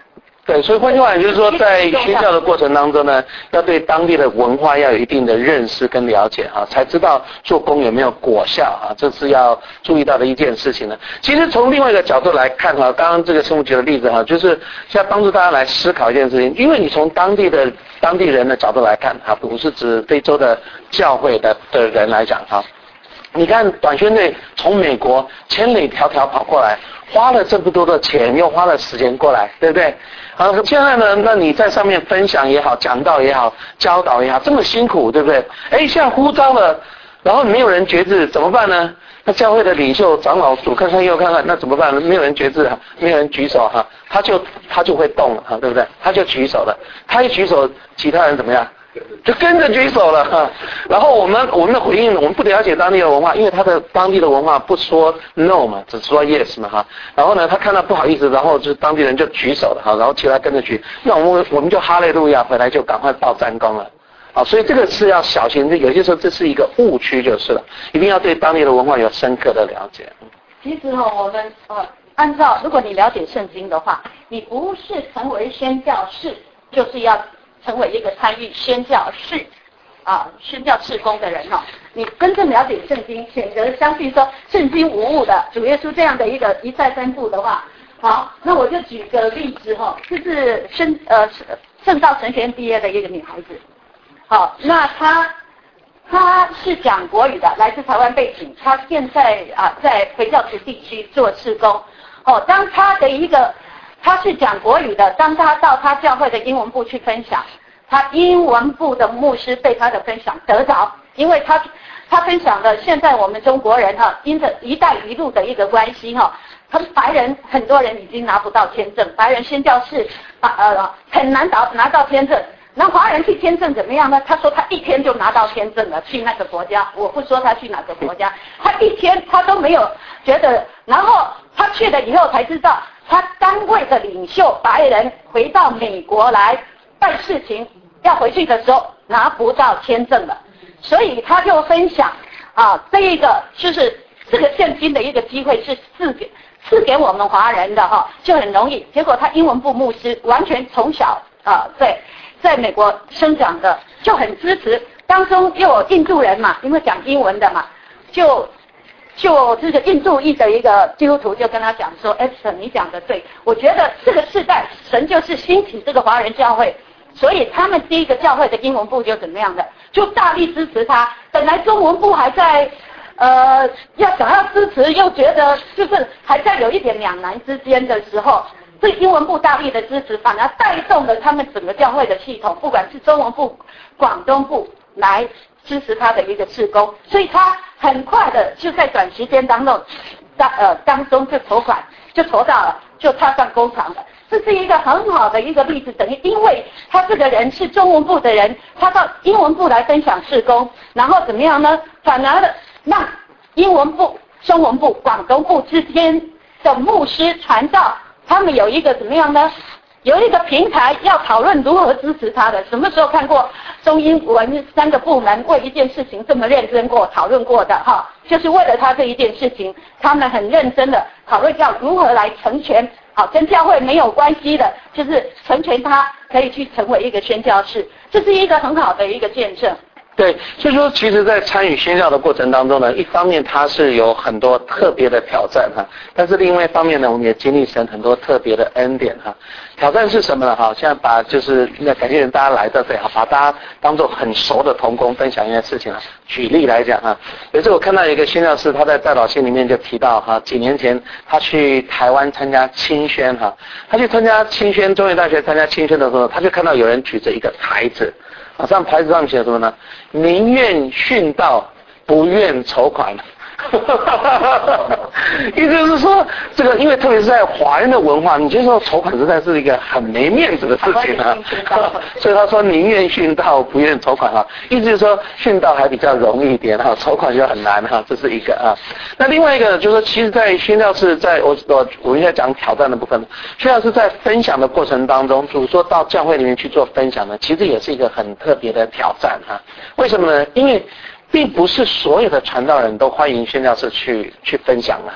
[SPEAKER 2] 对，所以换句话讲就是说，在宣教的过程当中呢，要对当地的文化要有一定的认识跟了解啊，才知道做工有没有果效啊，这是要注意到的一件事情呢。其实从另外一个角度来看哈，刚刚这个生物局的例子哈，就是要帮助大家来思考一件事情，因为你从当地人的角度来看哈，不是指非洲的教会的人来讲哈。你看短宣队从美国千里迢迢跑过来，花了这么多的钱，又花了时间过来，对不对？好，现在呢，那你在上面分享也好，讲道也好，教导也好，这么辛苦，对不对？哎，现在呼召了，然后没有人决志，怎么办呢？那教会的领袖、长老左看看右看看，那怎么办呢？没有人决志，没有人举手哈，他就会动了哈，对不对？他就举手了，他一举手，其他人怎么样？就跟着举手了哈，然后我们的回应，我们不了解当地的文化，因为他的当地的文化不说 no 嘛，只说 yes 嘛哈。然后呢，他看到不好意思，然后就当地人就举手了哈，然后其他跟着举，那我们就哈利路亚，回来就赶快报战功了。啊，所以这个是要小心，有些时候这是一个误区就是了，一定要对当地的文化有深刻的了解。
[SPEAKER 3] 其实我们按照如果你了解圣经的话，你不是成为宣教士，就是要成为一个参与宣教士宣教事工的人你真正了解圣经，选择相信说圣经无误的主耶稣这样的一个一再三步的话，好，那我就举个例子就是圣道神学院毕业的一个女孩子，好，那她是讲国语的，来自台湾背景，她现在在回教池地区做事工，当她是讲国语的，当她到她教会的英文部去分享，她英文部的牧师被她的分享得着，因为她分享了现在我们中国人因着一带一路的一个关系他们白人很多人已经拿不到签证，白人宣教士很难拿到签证。那华人去签证怎么样呢？他说他一天就拿到签证了，去那个国家。我不说他去哪个国家，他一天他都没有觉得。然后他去了以后才知道，他单位的领袖白人回到美国来办事情，要回去的时候拿不到签证了，所以他就分享这一个就是这个现今的一个机会是赐给我们华人的就很容易。结果他英文部牧师完全从小在美国生长的，就很支持，当中又有印度人嘛，因为讲英文的嘛，就这个印度裔的一个基督徒就跟他讲说 Esther 你讲的对，我觉得这个世代神就是兴起这个华人教会，所以他们第一个教会的英文部就怎么样的，就大力支持他。本来中文部还在想要支持，又觉得就是还在有一点两难之间的时候，这英文部大力的支持，反而带动了他们整个教会的系统，不管是中文部、广东部来支持他的一个事工，所以他很快的就在短时间当中就筹款，就筹到了，就踏上工厂了。这是一个很好的一个例子，等于因为他这个人是中文部的人，他到英文部来分享事工，然后怎么样呢？反而让英文部、中文部、广东部之间的牧师传道，他们有一个怎么样呢？有一个平台要讨论如何支持他的。什么时候看过中英文三个部门为一件事情这么认真过讨论过的就是为了他这一件事情，他们很认真的讨论要如何来成全跟教会没有关系的，就是成全他可以去成为一个宣教士，这是一个很好的一个见证。
[SPEAKER 2] 对，所以说其实在参与宣教的过程当中呢，一方面它是有很多特别的挑战但是另外一方面呢，我们也经历神很多特别的恩典挑战是什么呢现在把就是感谢大家来到这里把大家当作很熟的同工分享一件事情举例来讲有一次我看到一个宣教士，他在代祷信里面就提到几年前他去台湾参加青宣他去参加青宣，中原大学参加青宣的时候，他就看到有人举着一个牌子上牌子上写什么呢？宁愿殉道，不愿筹款。意思就是说，这个因为特别是在华人的文化，你就说筹款实在是一个很没面子的事情所以他说宁愿殉道，不愿筹款意思就是说殉道还比较容易一点筹款就很难这是一个那另外一个就是说，其实在宣教士在我们在讲挑战的部分，宣教士在分享的过程当中，主说到教会里面去做分享呢，其实也是一个很特别的挑战为什么呢？因为并不是所有的传道人都欢迎宣教士去分享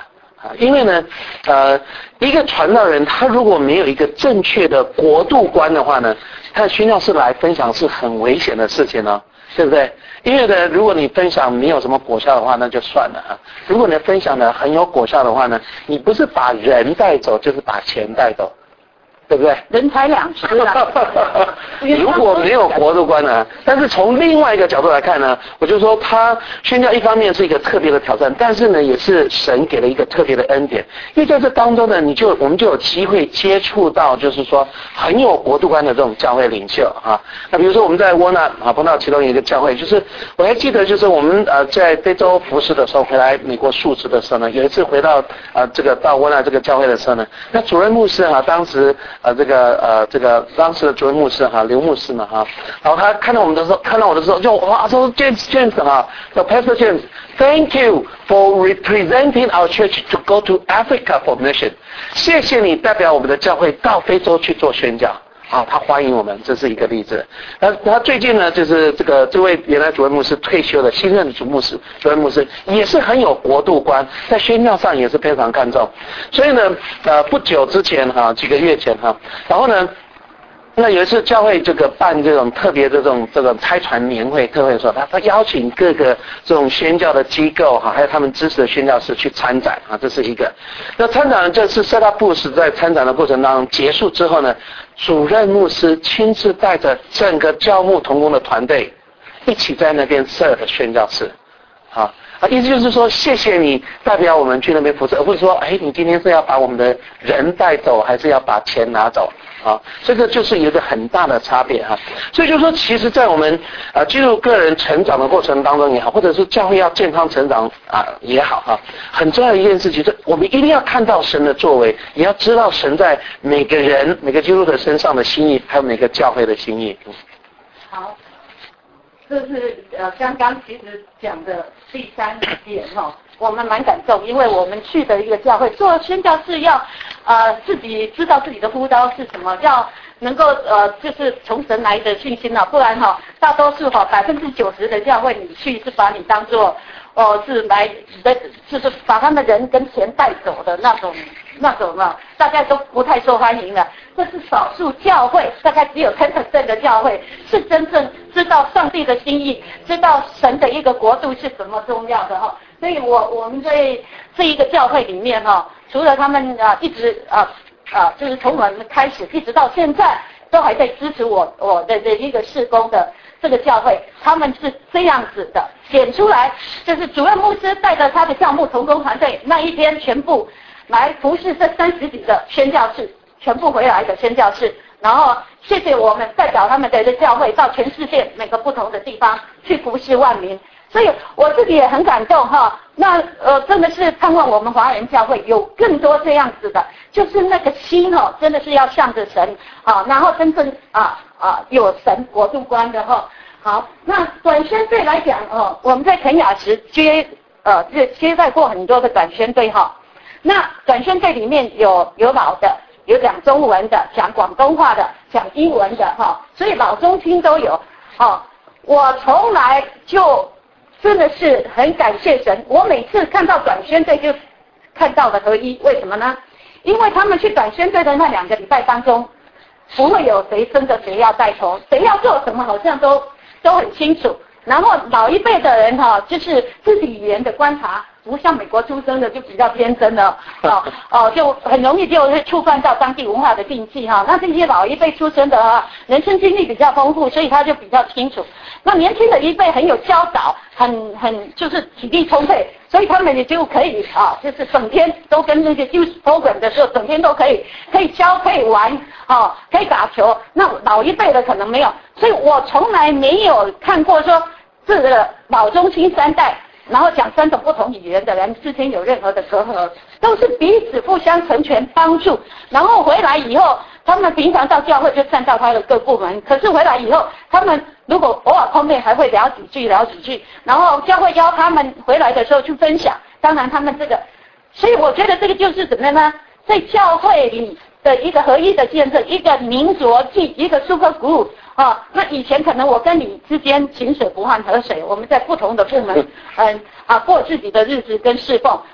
[SPEAKER 2] 因为呢，一个传道人他如果没有一个正确的国度观的话呢，他的宣教士来分享是很危险的事情哦，对不对？因为呢，如果你分享没有什么果效的话，那就算了啊。如果你分享的很有果效的话呢，你不是把人带走，就是把钱带走。对不对？
[SPEAKER 3] 人财两失啊！
[SPEAKER 2] 如果没有国度观呢？但是从另外一个角度来看呢，我就说他宣教一方面是一个特别的挑战，但是呢，也是神给了一个特别的恩典。因为在这当中呢，我们就有机会接触到，就是说很有国度观的这种教会领袖啊。那比如说我们在沃纳啊碰到其中一个教会，就是我还记得，就是我们在非洲服侍的时候，回来美国述职的时候呢，有一次回到到沃纳这个教会的时候呢，那主任牧师当时。当时的主任牧师刘牧师嘛然后他看到我的时候就说 James Pastor James, thank you for representing our church to go to Africa for mission. 谢谢你代表我们的教会到非洲去做宣教。他欢迎我们，这是一个例子。他最近呢，就是这位原来主任牧师退休的新任的主任牧师，也是很有国度观，在宣教上也是非常看重。所以呢，不久之前几个月前然后呢。那有一次教会办这种特别的这种差传年会特会的时候，他邀请各个这种宣教的机构还有他们支持的宣教士去参展这是一个。那参展这次 set up booth 在参展的过程当中结束之后呢，主任牧师亲自带着整个教牧同工的团队一起在那边设的宣教室意思就是说，谢谢你代表我们去那边服侍，而不是说，你今天是要把我们的人带走，还是要把钱拿走这个就是有一个很大的差别所以就是说，其实在我们进入个人成长的过程当中也好，或者是教会要健康成长也好很重要的一件事情是，我们一定要看到神的作为，也要知道神在每个人每个基督徒身上的心意，还有每个教会的心意。
[SPEAKER 3] 好。这是刚刚其实讲的第三点我们蛮感动，因为我们去的一个教会做宣教是要自己知道自己的呼召是什么，要能够就是从神来的信心不然大多数90%的教会你去是把你当作是来就是把他们人跟钱带走的那种大概都不太受欢迎了。这是少数教会，大概只有10% 的教会是真正知道上帝的心意，知道神的一个国度是什么重要的所以我们在这一个教会里面除了他们一直就是从我们开始一直到现在都还在支持我的一个事工的这个教会，他们是这样子的选出来，就是主任牧师带着他的教牧同工团队那一天全部来服侍这30几个宣教士，全部回来的宣教士，然后谢谢我们代表他们的教会到全世界每个不同的地方去服侍万民，所以我自己也很感动那真的是盼望我们华人教会有更多这样子的，就是那个心真的是要向着神然后真正有神国度观的好，那短宣队来讲我们在肯雅时接待过很多的短宣队那短宣队里面有老的，有讲中文的，讲广东话的，讲英文的所以老中青都有我从来就真的是很感谢神，我每次看到短宣队就看到了合一，为什么呢？因为他们去短宣队的那2个礼拜当中，不会有谁争着谁要带头，谁要做什么好像都很清楚。然后老一辈的人就是自己语言的观察，不像美国出生的就比较天真了就很容易就会触犯到当地文化的禁忌那这些老一辈出生的人生经历比较丰富，所以他就比较清楚。那年轻的一辈很有教导，很就是体力充沛，所以他们也就可以就是整天都跟那些 youth program 的时候，整天都可以教，可以玩可以打球。那老一辈的可能没有，所以我从来没有看过说这个老中青3代然后讲3种不同语言的人之间有任何的隔阂，都是彼此互相成全帮助。然后回来以后，他们平常到教会就站到他的各部门，可是回来以后，他们如果偶尔碰面还会聊几句，然后教会邀他们回来的时候去分享。当然他们这个，所以我觉得这个就是怎么样呢？在教会里的一个合一的见证，一个凝浊剂，一个 super group。那以前可能我跟你之间井水不犯河水，我们在不同的部门过自己的日子跟侍奉。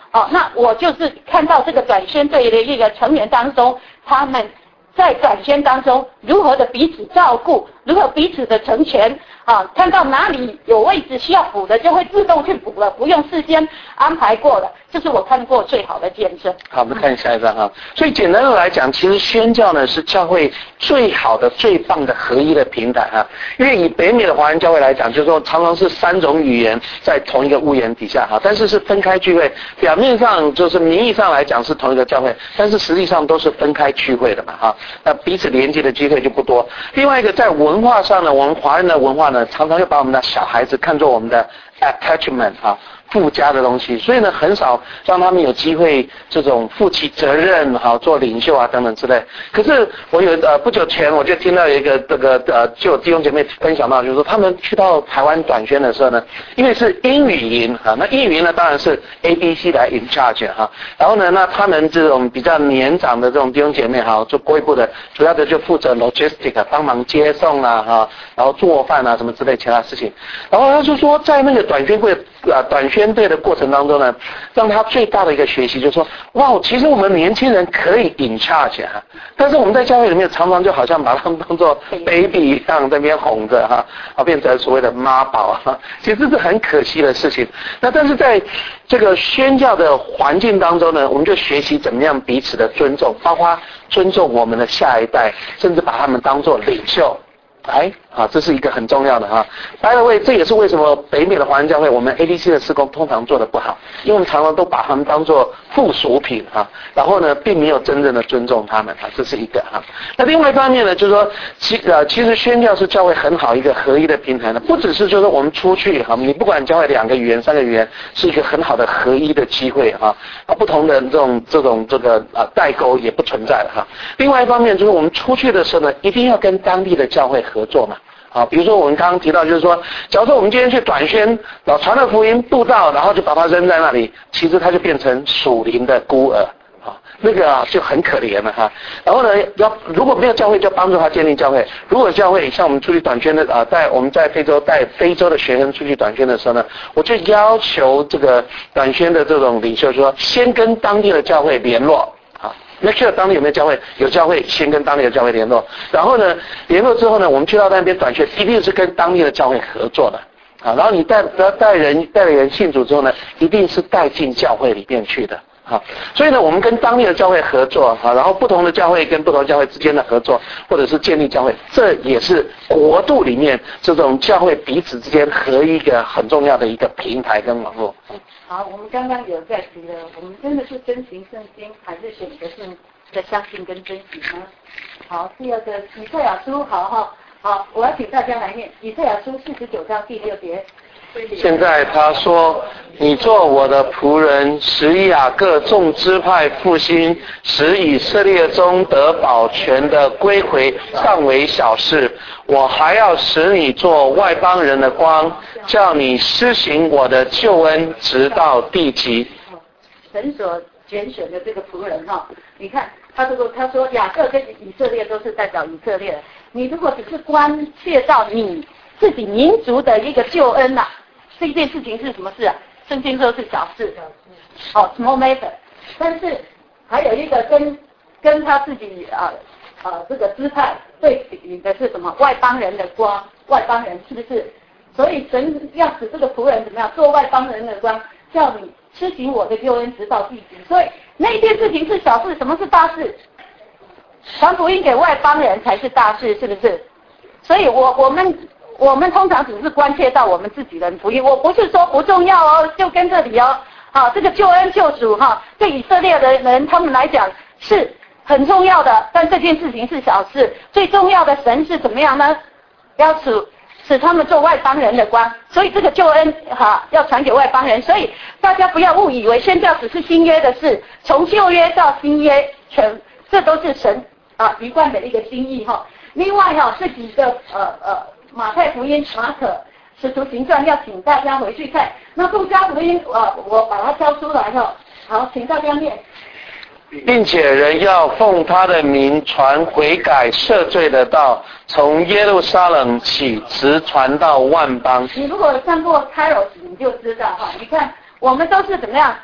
[SPEAKER 3] 那我就是看到这个短宣队的一个成员当中，他们在短宣当中如何的彼此照顾，如何彼此的成全看到哪里有位置需要补的，就会自动去补了，不用事先安排过了。这是我看过最好的见证。
[SPEAKER 2] 好，我们看下一张哈。所以简单的来讲，其实宣教呢是教会最好的、最棒的合一的平台哈。因为以北美的华人教会来讲，就是说常常是3种语言在同一个屋檐底下哈，但是是分开聚会。表面上就是名义上来讲是同一个教会，但是实际上都是分开聚会的嘛哈。那彼此连接的机会就不多。另外一个在文化上呢，我们华人的文化呢，常常就把我们的小孩子看作我们的 attachment 附加的东西，所以呢很少让他们有机会这种负起责任做领袖等等之类。可是我有不久前我就听到有一个就有弟兄姐妹分享到，就是说他们去到台湾短宣的时候呢，因为是英语营那英语营呢当然是 ABC 来 in charge 然后呢那他们这种比较年长的这种弟兄姐妹做国语部的，主要的就负责 logistic 帮忙接送然后做饭什么之类其他事情。然后他就说在那个短宣队的过程当中呢，让他最大的一个学习就是说，哇，其实我们年轻人可以 in charge 但是我们在教会里面常常就好像把他们当作 baby 一样在那边哄着变成所谓的妈宝其实这是很可惜的事情。那但是在这个宣教的环境当中呢，我们就学习怎么样彼此的尊重，包括尊重我们的下一代，甚至把他们当作领袖。这是一个很重要的By the way， 这也是为什么北美的华人教会我们 ADC 的事工通常做得不好，因为我们常常都把他们当作附属品然后呢并没有真正的尊重他们这是一个那另外一方面呢，就是说其实宣教是教会很好一个合一的平台呢，不只是就是我们出去你不管教会2个语言3个语言，是一个很好的合一的机会不同的这种代沟也不存在了另外一方面就是我们出去的时候呢，一定要跟当地的教会合作嘛比如说我们刚刚提到，就是说，假如说我们今天去短宣，传了福音布道，然后就把它扔在那里，其实它就变成属灵的孤儿那个就很可怜了然后呢，如果没有教会，就帮助他建立教会。如果教会像我们出去短宣的我们在非洲带非洲的学生出去短宣的时候呢，我就要求这个短宣的这种领袖说，先跟当地的教会联络那去了当地有没有教会？有教会，先跟当地的教会联络。然后呢，联络之后呢，我们去到那边短宣，一定是跟当地的教会合作的然后你带了人信主之后呢，一定是带进教会里面去的所以呢，我们跟当地的教会合作然后不同的教会跟不同的教会之间的合作，或者是建立教会，这也是国度里面这种教会彼此之间合一个很重要的一个平台跟网络。
[SPEAKER 3] 好，我们刚刚有在提了，我们真的是真行圣经，还是选择性的相信跟珍惜呢？好，第二个以赛亚书，好，我要请大家来念以赛亚书49章第6节。
[SPEAKER 2] 现在他说，你做我的仆人，使雅各众支派复兴，使以色列中得保全的归回，尚为小事。我还要使你做外邦人的光，叫你施行我的救恩，直到地极。
[SPEAKER 3] 神所拣选的这个仆人你看他说雅各跟以色列都是代表以色列的。你如果只是关切到你自己民族的一个救恩这件事情是什么事圣经说是小事small matter， 但是还有一个跟他自己这个支派对比的是什么？外邦人的光，外邦人是不是？所以神要使这个仆人怎么样做外邦人的光，叫你施行我的救恩直到地极。所以那件事情是小事，什么是大事？传福音给外邦人才是大事，是不是？所以我们通常只是关切到我们自己的福音，我不是说不重要就跟这里这个救恩救赎对以色列的人他们来讲是很重要的，但这件事情是小事。最重要的神是怎么样呢？要使他们做外邦人的光，所以这个救恩要传给外邦人。所以大家不要误以为宣教只是新约的事，从旧约到新约这都是神一贯的一个心意另外这几个马太福音、马可、使徒行传要请大家回去看。那路加福音我把它挑出来好，请大家念。
[SPEAKER 2] 并且人要奉他的名传悔改赦罪的道，从耶路撒冷起，直传到万邦。
[SPEAKER 3] 你如果上过 Kairos 你就知道你看我们都是怎么样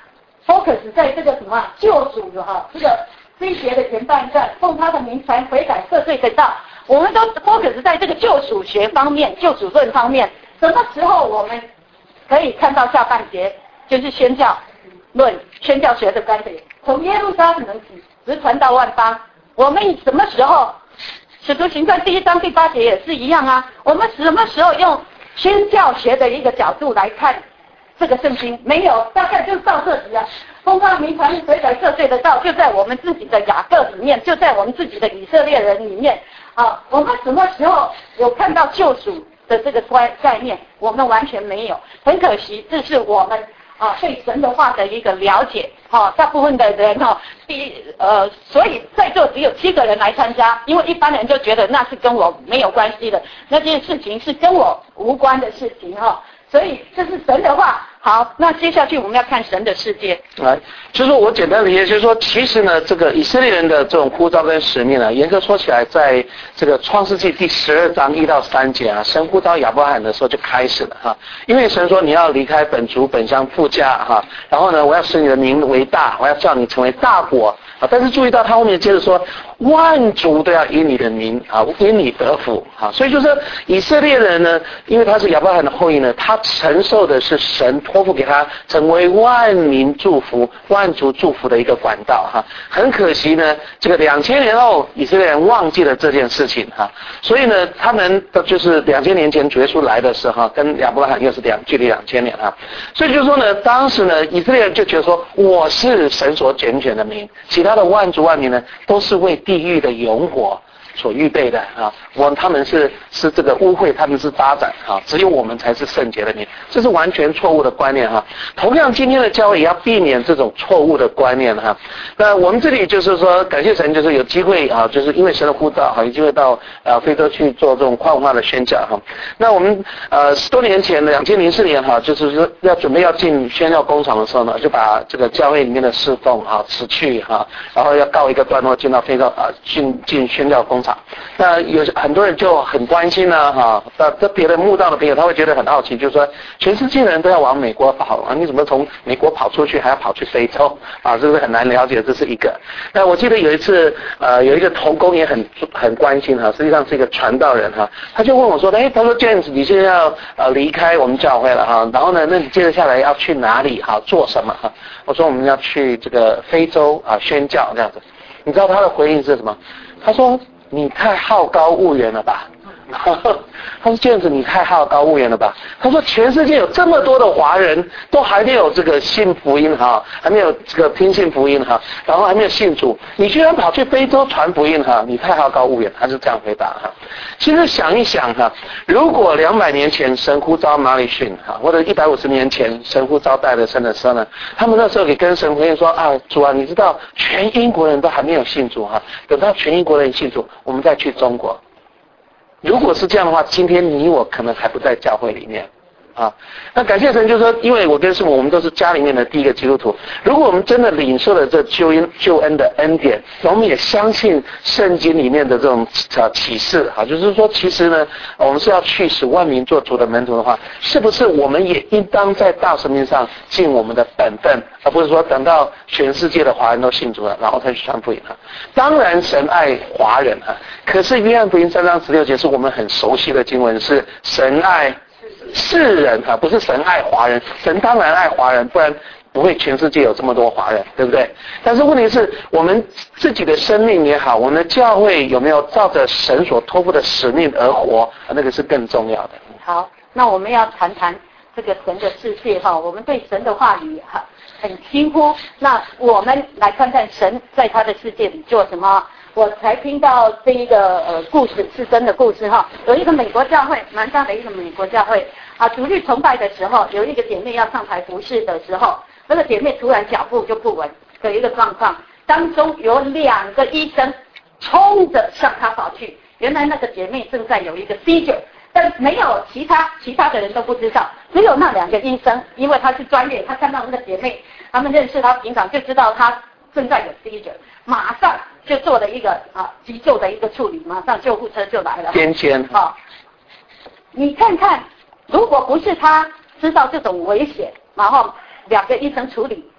[SPEAKER 3] focus 在这个什么救主的这个追学的前半段，奉他的名传悔改赦罪的道，我们都 focus 在这个救赎学方面、救赎论方面。什么时候我们可以看到下半节，就是宣教论、宣教学的观点，从耶路撒冷起，直传到万邦。我们什么时候？使徒行传1章第8节也是一样啊。我们什么时候用宣教学的一个角度来看这个圣经？没有，大概就是到这里啊。奉他名传悔改赦罪的道，就在我们自己的雅各里面，就在我们自己的以色列人里面啊。我们什么时候有看到救赎的这个概念？我们完全没有，很可惜，这是我们对神的话的一个了解大部分的人所以在座只有7个人来参加，因为一般人就觉得那是跟我没有关系的，那件事情是跟我无关的事情所以这是神的话。好，那接下去我们要看神的世界。
[SPEAKER 2] 就是我简单理解，就是说，其实呢，这个以色列人的这种呼召跟使命呢，严格说起来，在这个创世纪第12章1到3节神呼召亚伯拉罕的时候就开始了因为神说你要离开本族本乡父家然后呢，我要使你的名为大，我要叫你成为大国但是注意到他后面接着说，万族都要因你的名因你得福所以就是以色列人呢，因为他是亚伯拉罕的后裔呢，他承受的是神托付给他成为万民祝福、万族祝福的一个管道很可惜呢，这个2000年后以色列人忘记了这件事情所以呢，他们就是2000年前主耶稣来的时候跟亚伯拉罕又是距离2000年所以就是说呢，当时呢，以色列人就觉得说，我是神所拣选的民，其他的万族万民呢，都是为地狱的永火所预备的他们是这个污秽，他们是发展只有我们才是圣洁的民，这是完全错误的观念同样，今天的教会也要避免这种错误的观念那我们这里就是说，感谢神，就是有机会就是因为神的呼召有机会到非洲去做这种跨文化的宣教那我们10多年前2004年就是说要准备要进宣教工厂的时候呢，就把这个教会里面的侍奉辞去然后要告一个段落，进到非洲进宣教工厂。那有很多人就很关心这别的慕道的朋友他会觉得很好奇，就是说全世界的人都要往美国跑你怎么从美国跑出去还要跑去非洲这是很难了解，这是一个。那我记得有一次有一个同工也很关心实际上是一个传道人他就问我说他说 James 你现在要离开我们教会了然后呢，那你接着下来要去哪里做什么我说我们要去这个非洲宣教这样子。你知道他的回应是什么？他说你太好高骛远了吧他说这样子你太好高骛远了吧。他说全世界有这么多的华人都还没有这个信福音还没有这个听信福音然后还没有信主，你居然跑去非洲传福音你太好高骛远。他是这样回答其实想一想如果200年前神呼召马里逊或者150年前神呼召戴德生的时候呢，他们那时候给跟神回应说主啊，你知道全英国人都还没有信主等到全英国人信主我们再去中国。如果是这样的话，今天你我可能还不在教会里面那感谢神，就是说因为我跟师母我们都是家里面的第一个基督徒，如果我们真的领受了这救恩的恩典，我们也相信圣经里面的这种启示就是说其实呢，我们是要去使万民做主的门徒的话，是不是我们也应当在大使命上尽我们的本分，而不是说等到全世界的华人都信主了然后才去传福音当然神爱华人可是约翰福音3章16节是我们很熟悉的经文，是神爱世人不是神爱华人。神当然爱华人，不然不会全世界有这么多华人，对不对？但是问题是我们自己的生命也好，我们的教会有没有照着神所托付的使命而活，那个是更重要的。
[SPEAKER 3] 好，那我们要谈谈这个神的世界我们对神的话语很轻忽，那我们来看看神在他的世界里做什么。我才听到这一个故事是真的故事有一个美国教会，蛮大的一个美国教会主日崇拜的时候，有一个姐妹要上台服侍的时候，那个姐妹突然脚步就不稳的一个状况，当中有2个医生冲着向她跑去，原来那个姐妹正在有一个 seizure， 但没有其他的人都不知道，只有那2个医生，因为他是专业，他看到那个姐妹，他们认识她平常就知道她正在有 seizure， 马上就做了一个急救的一个处理，马上救护车就来了。
[SPEAKER 2] 天天
[SPEAKER 3] 你看看，如果不是他知道这种危险，然后2个医生处理，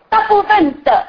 [SPEAKER 3] 大部分的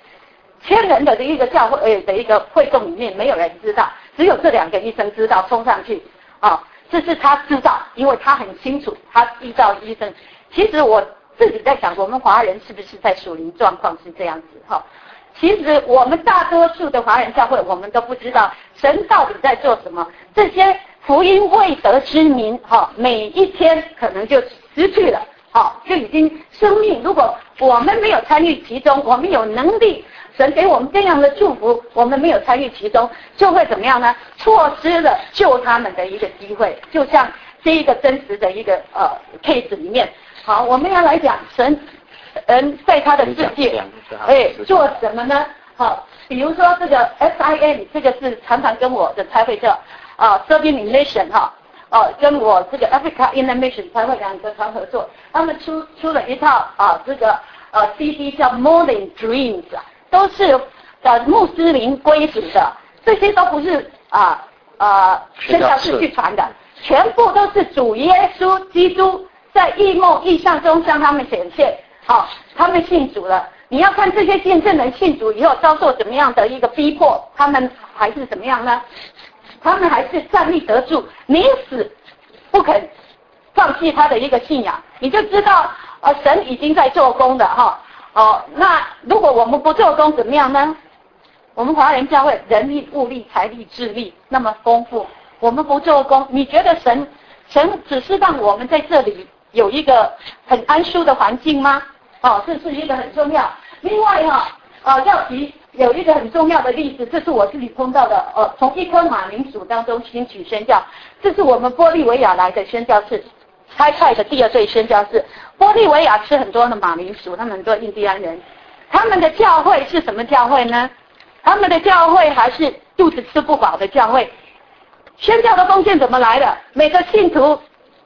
[SPEAKER 3] 1000人的一个教会的一个会众里面，没有人知道，只有这2个医生知道，冲上去啊，这是他知道，因为他很清楚，他依照医生。其实我自己在想，我们华人是不是在属灵状况是这样子哈？其实我们大多数的华人教会，我们都不知道神到底在做什么。这些福音未得之民哈，每一天可能就失去了，好，就已经生命。如果我们没有参与其中，我们有能力，神给我们这样的祝福，我们没有参与其中，就会怎么样呢？错失了救他们的一个机会。就像这一个真实的一个case 里面，好，我们要来讲神在他的世界，做什么呢？好，比如说这个 SIN， 这个是常常跟我的差会叫Serving in Nation 哈，跟我这个 Africa in the Mission 差会2个常合作，他们出了一套这个CD 叫 Morning Dreams， 都是穆斯林归属的，这些都不是宣教士去传的，全部都是主耶稣基督在异梦异象中向他们显现。好，他们信主了。你要看这些见证人信主以后遭受怎么样的一个逼迫，他们还是怎么样呢？他们还是站立得住，宁死不肯放弃他的一个信仰，你就知道神已经在做工的哈。那如果我们不做工怎么样呢？我们华人教会人力、物力、财力、智力那么丰富，我们不做工，你觉得神只是让我们在这里有一个很安舒的环境吗？这是一个很重要。另外要提有一个很重要的例子，这是我自己碰到的，从一颗马铃薯当中兴起宣教，这是我们玻利维亚来的宣教士开派的第2队宣教士。玻利维亚吃很多的马铃薯，他们很多印第安人，他们的教会是什么教会呢？他们的教会还是肚子吃不饱的教会。宣教的奉献怎么来的？每个信徒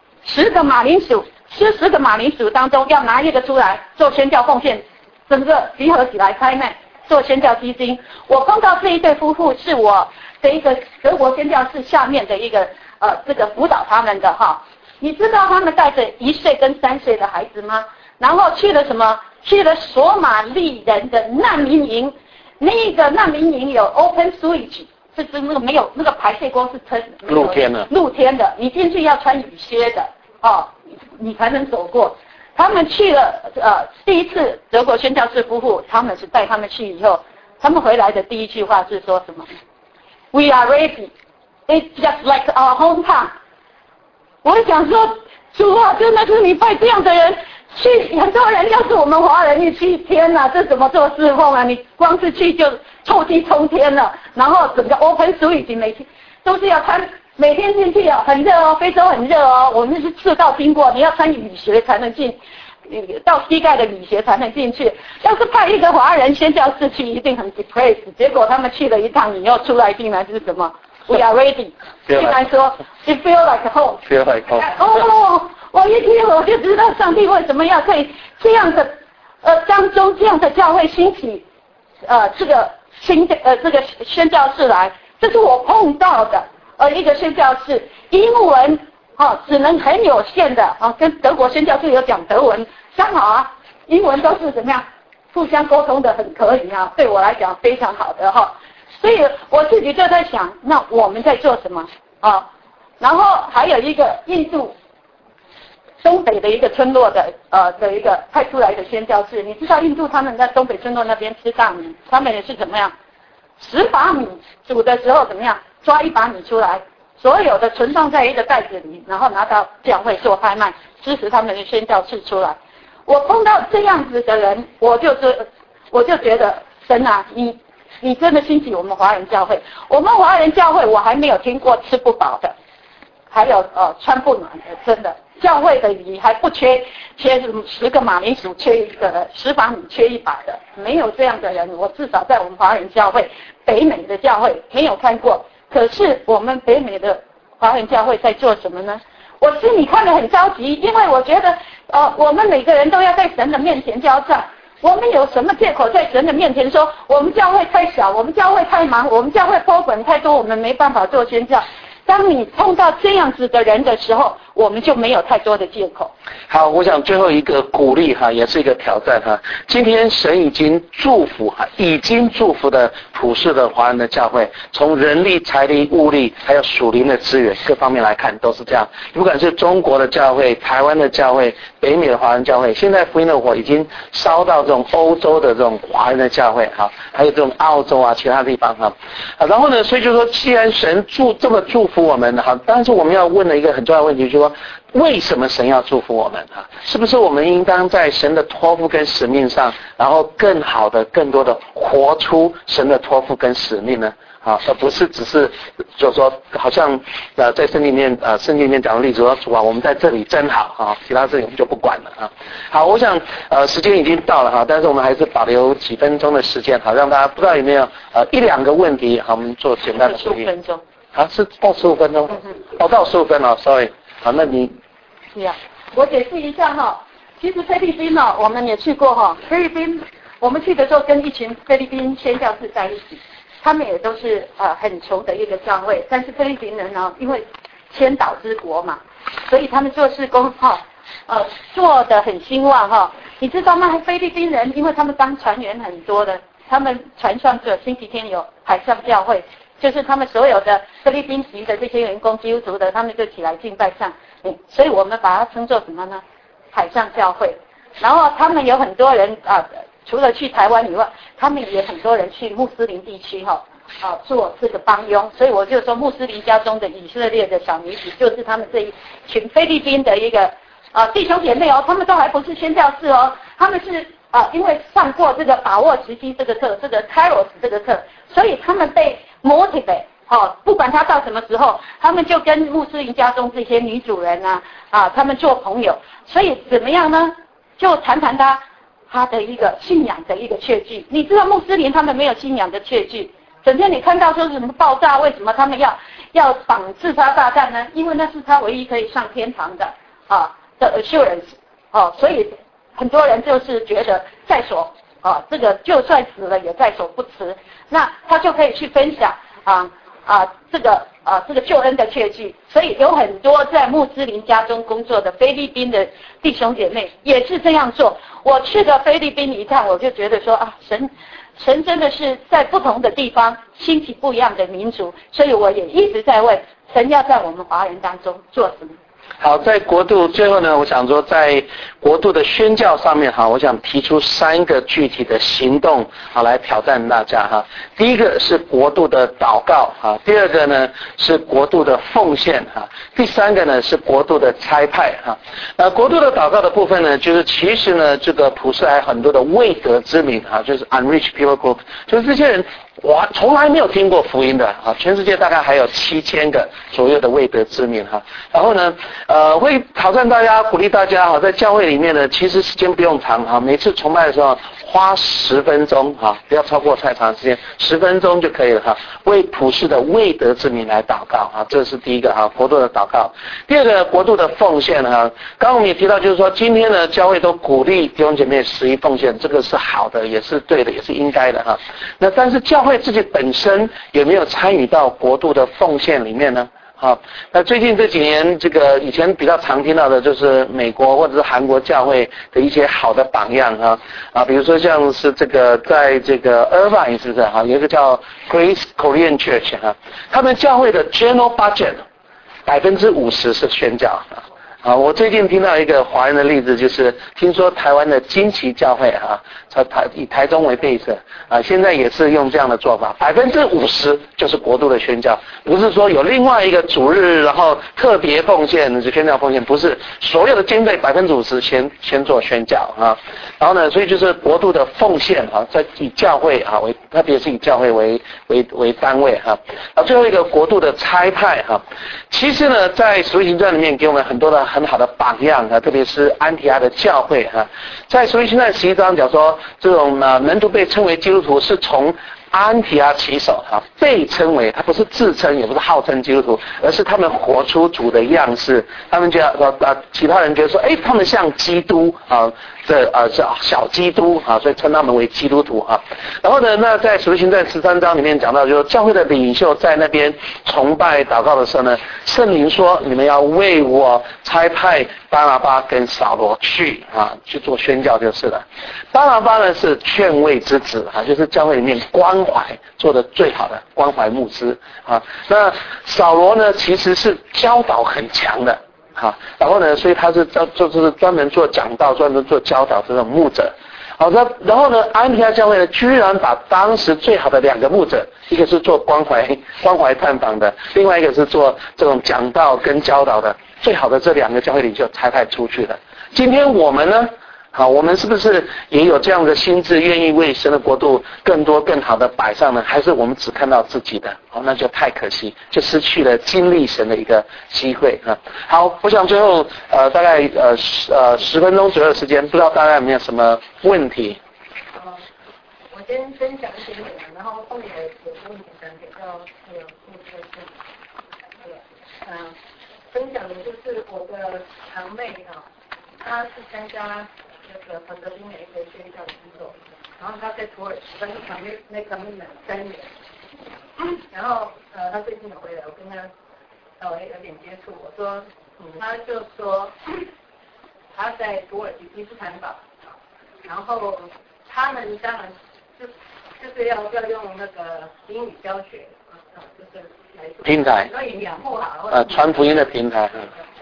[SPEAKER 3] 10个马铃薯，吃10个马铃薯当中要拿1个出来做宣教奉献，整个集合起来开卖做宣教基金。我碰到这一对夫妇，是我的一个德国宣教士下面的一个这个辅导他们的哈。你知道他们带着1岁跟3岁的孩子吗？然后去了什么？去了索马利人的难民营。那个难民营有 open switch， 就是那个没有那个排泄沟是
[SPEAKER 2] 露天的，
[SPEAKER 3] 你进去要穿雨靴的你才能走过。他们去了第一次德国宣教士夫妇，他们是带他们去以后，他们回来的第一句话是说什么 ？We are ready. It's just like our hometown. 我想说，主啊，真的是你派这样的人去，很多人要是我们华人一去，天哪，这怎么做侍奉啊？你光是去就臭气冲天了，然后整个 open switch 每天都是要穿。每天进去很热哦，非洲很热哦，我们是赤道经过，你要穿雨鞋才能进，到膝盖的雨鞋才能进去。要是派一个华人宣教士去，一定很 depressed。结果他们去了一趟以后出来，竟然是什么 ？We are ready。竟然说 You feel like home。Feel like home。我一听我就知道上帝为什么要对这样的当中这样的教会兴起这个宣教士来，这是我碰到的。一个宣教士英文只能很有限的跟德国宣教士有讲德文，刚好英文都是怎么样互相沟通的很可以对我来讲非常好的所以我自己就在想，那我们在做什么然后还有一个印度东北的一个村落的一个派出来的宣教士，你知道印度他们在东北村落那边吃大米，他们也是怎么样10把米煮的时候怎么样抓1把米出来，所有的存放在一个袋子里，然后拿到教会做拍卖，支持他们的宣教士出来。我碰到这样子的人，我就觉得神啊，你真的兴起我们华人教会。我们华人教会我还没有听过吃不饱的，还有穿不暖的，真的教会的里还不缺10个马铃薯缺1个的，10把米缺1把的，没有这样的人。我至少在我们华人教会北美的教会没有看过。可是我们北美的华人教会在做什么呢？我心里看得很着急，因为我觉得我们每个人都要在神的面前交账。我们有什么借口在神的面前说我们教会太小，我们教会太忙，我们教会program太多，我们没办法做宣教？ 当你碰到这样子的人的时候，我们就没有太多的借口。
[SPEAKER 2] 好，我想最后一个鼓励哈，也是一个挑战哈。今天神已经祝福哈，已经祝福的普世的华人的教会，从人力、财力、物力，还有属灵的资源各方面来看，都是这样。不管是中国的教会、台湾的教会、北美的华人教会，现在福音的火已经烧到这种欧洲的这种华人的教会哈，还有这种澳洲啊其他地方哈。然后呢，所以就说，既然神这么祝福我们哈，但是我们要问的一个很重要的问题就是说，为什么神要祝福我们啊？是不是我们应当在神的托付跟使命上，然后更好的、更多的活出神的托付跟使命呢？啊，而不是只是就是说，好像在圣经里面讲的例子说，主啊，我们在这里真好啊，其他事情我们就不管了啊。好，我想时间已经到了哈，但是我们还是保留几分钟的时间，好让大家不知道有没有一两个问题，好，我们做简单的回应。
[SPEAKER 3] 15分钟。
[SPEAKER 2] 啊，是到15分钟？到15分了 ，sorry。好，那你
[SPEAKER 3] 是啊，我解释一下哈。其实菲律宾呢，我们也去过哈。菲律宾，我们去的时候跟一群菲律宾宣教士在一起，他们也都是很穷的一个教会，但是菲律宾人呢，因为千岛之国嘛，所以他们做事工做得很兴旺哈。你知道吗？菲律宾人因为他们当船员很多的，他们船上只有星期天有海上教会。就是他们所有的菲律宾籍的这些员工基督徒的，他们就起来敬拜上，所以我们把它称作什么呢？海上教会。然后他们有很多人除了去台湾以外，他们也很多人去穆斯林地区做这个帮佣。所以我就说穆斯林家中的以色列的小女子，就是他们这一群菲律宾的一个弟兄姐妹哦，他们都还不是宣教士哦，他们是因为上过这个把握时机这个课，这个 Kairos 这个课，所以他们被motivate 不管他到什么时候，他们就跟穆斯林家中这些女主人他们做朋友，所以怎么样呢？就谈谈他的一个信仰的一个确据。你知道穆斯林他们没有信仰的确据，整天你看到说什么爆炸，为什么他们要绑自杀炸弹呢？因为那是他唯一可以上天堂的的 assurance 所以很多人就是觉得在所这个就算死了也在所不辞，那他就可以去分享这个救恩的确据。所以有很多在穆斯林家中工作的菲律宾的弟兄姐妹也是这样做。我去了菲律宾一趟，我就觉得说神真的是在不同的地方兴起不一样的民族，所以我也一直在问神要在我们华人当中做什么。
[SPEAKER 2] 好，在国度最后呢，我想说在国度的宣教上面哈，我想提出3个具体的行动来挑战大家哈。第一个是国度的祷告哈，第二个呢是国度的奉献哈，第3个呢是国度的差派哈。国度的祷告的部分呢，就是其实呢这个普世还有很多的未得之民哈，就是 unreached people group， 就是这些人我从来没有听过福音的全世界大概还有7000个左右的未得之民哈。然后呢会挑战大家，鼓励大家在教会里面呢，其实时间不用长每次崇拜的时候花10分钟不要超过太长时间，10分钟就可以了为普世的未得之民来祷告这是第一个国度的祷告。第二个国度的奉献刚刚我们也提到，就是说今天呢教会都鼓励弟兄姐妹10%奉献，这个是好的，也是对的，也是应该的那但是教会自己本身有没有参与到国度的奉献里面呢？那最近这几年，这个以前比较常听到的就是美国或者是韩国教会的一些好的榜样比如说像是这个在这个 Irvine 是不是有一个叫 Grace Korean Church 他们教会的 general budget 50%是宣教我最近听到一个华人的例子，就是听说台湾的金旗教会以台中为 base 现在也是用这样的做法，50%就是国度的宣教，不是说有另外一个主日然后特别奉献是宣教奉献，不是所有的经费50%先做宣教然后呢，所以就是国度的奉献在以教会为，特别是以教会为单位最后一个国度的差派其实呢在使徒行传里面给我们很多的很好的榜样特别是安提阿的教会在使徒行传11章讲说，这种门徒被称为基督徒是从安提阿旗手被称为，他不是自称，也不是号称基督徒，而是他们活出主的样式。他们觉得其他人觉得说，他们像基督小基督所以称他们为基督徒然后呢，那在使徒行传13章里面讲到，就是教会的领袖在那边崇拜祷告的时候呢，圣灵说，你们要为我差派巴拿巴跟扫罗去做宣教就是了。巴拿巴呢是劝慰之子就是教会里面关怀做的最好的关怀牧师那扫罗呢其实是教导很强的然后呢，所以他是就是专门做讲道、专门做教导这种牧者。然后呢，安提阿教会呢，居然把当时最好的2个牧者，一个是做关怀探访的，另外一个是做这种讲道跟教导的，最好的这2个教会领袖差派出去了。今天我们呢？我们是不是也有这样的心智，愿意为神的国度更多更好的摆上呢？还是我们只看到自己的？那就太可惜，就失去了经历神的一个机会好，我想最后大概10分钟左右的时间，不知道大家有没有什么问题？
[SPEAKER 5] 我先分享一点点，然后后面有问题想给到分享的就是我的堂妹她是参加那个彭德斌的一个宣教机构，然后她在土耳其，但是旁边那个3年，然后她最近有回来，我跟她稍微有点接触，我说，她就说她在土耳其伊斯坦堡，然后他们当然就是要用那个英语教学，就是来做
[SPEAKER 2] 平台，
[SPEAKER 5] 所以养护好，
[SPEAKER 2] 传福音的平台。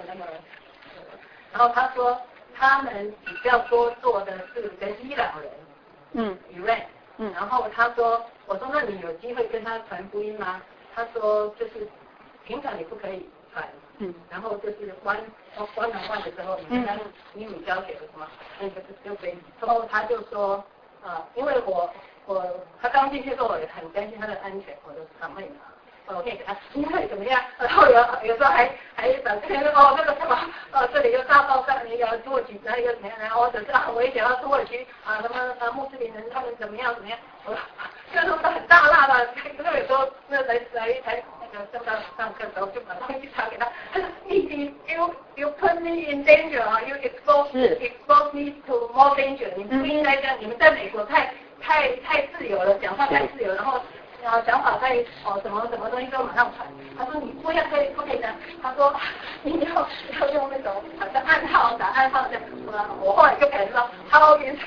[SPEAKER 5] 然后他说他们比较多做的是跟伊朗人，Iran，然后他说，我说那你有机会跟他传福音吗？他说就是平常你不可以传，然后就是关门换的时候，你跟他英语教学的什么，那个就可以。然后他就说，因为他刚进去的时候，我也很担心他的安全，我的堂妹嘛。我可以给他，你会怎么样？然后有时候还把这边那个什么这里又大爆炸，你要土耳其那个怎么样？然后或者是很危险，要土耳其什么穆斯林人他们怎么样？这都是很大辣的。那有时候那来那个上课的时候就把东西传给他，他说you put me in danger you expose me to more danger， 你不应该这样，你们在美国太自由了，讲话太自由，然后想法在什么东西都马上传。他说你不可以的。他说你要用那种好像打暗号这样。我后来就感觉到how is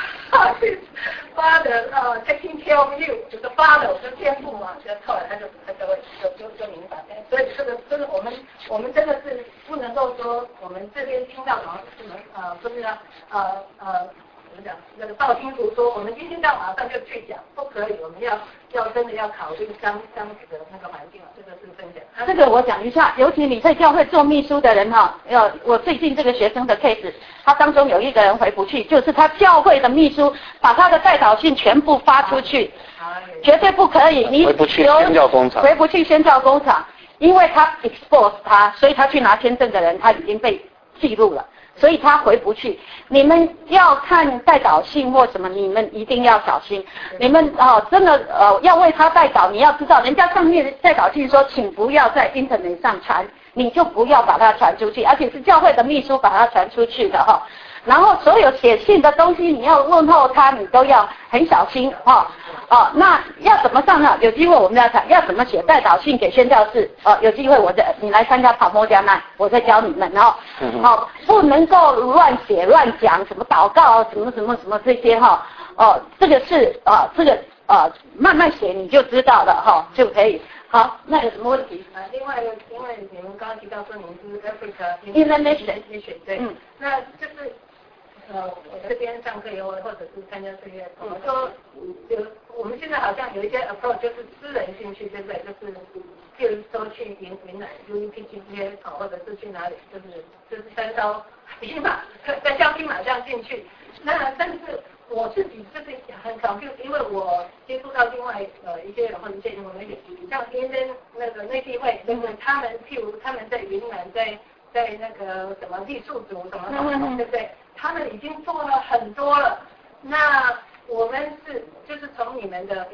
[SPEAKER 5] father taking care of you， 就是 father 就是天父嘛，就后来他就明白。所以这个我们真的是不能够说我们这边听到好像是就是怎么讲？那个道听途说，我们今天到马上就去讲，不可以，我们要真的要考虑相处的那个环境这个是分享。
[SPEAKER 3] 这个我讲一下，尤其你在教会做秘书的人我最近这个学生的 case， 他当中有一个人回不去，就是他教会的秘书把他的代祷信全部发出去，绝对不可以，你
[SPEAKER 2] 回不去宣教工厂，
[SPEAKER 3] 回不去宣教工厂，因为他 expose 他，所以他去拿签证的人他已经被记录了。所以他回不去。你们要看代祷信或什么，你们一定要小心。你们真的要为他代祷，你要知道，人家上面代祷信说，请不要在 internet 上传，你就不要把它传出去，而且是教会的秘书把它传出去的然后所有写信的东西，你要问候他，你都要很小心那要怎么上呢？有机会我们要谈，要怎么写代祷信给宣教士有机会你来参加跑摩加奈，我再教你们不能够乱写乱讲，什么祷告什么这些这个是这个慢慢写你就知道了就可以。好，那有什么问题？
[SPEAKER 5] 另外因为你们刚刚提到说你是 Africa International 对，那就是我这边上课以后，或者是参加这些，我说我们现在好像有一些 approach 就是私人进去，对不对？就是譬如说去云南 UEP 去这些或者是去哪里，就是3艘匹马，在像匹马这样进去。那但是我自己就是很 confused， 因为我接触到另外一些人或者一些英文媒体，像今天那个内地会，就是他们譬如他们在云南在那个什么傈僳族什么，对不对？他们已经做了很多了。那我们就是从你们的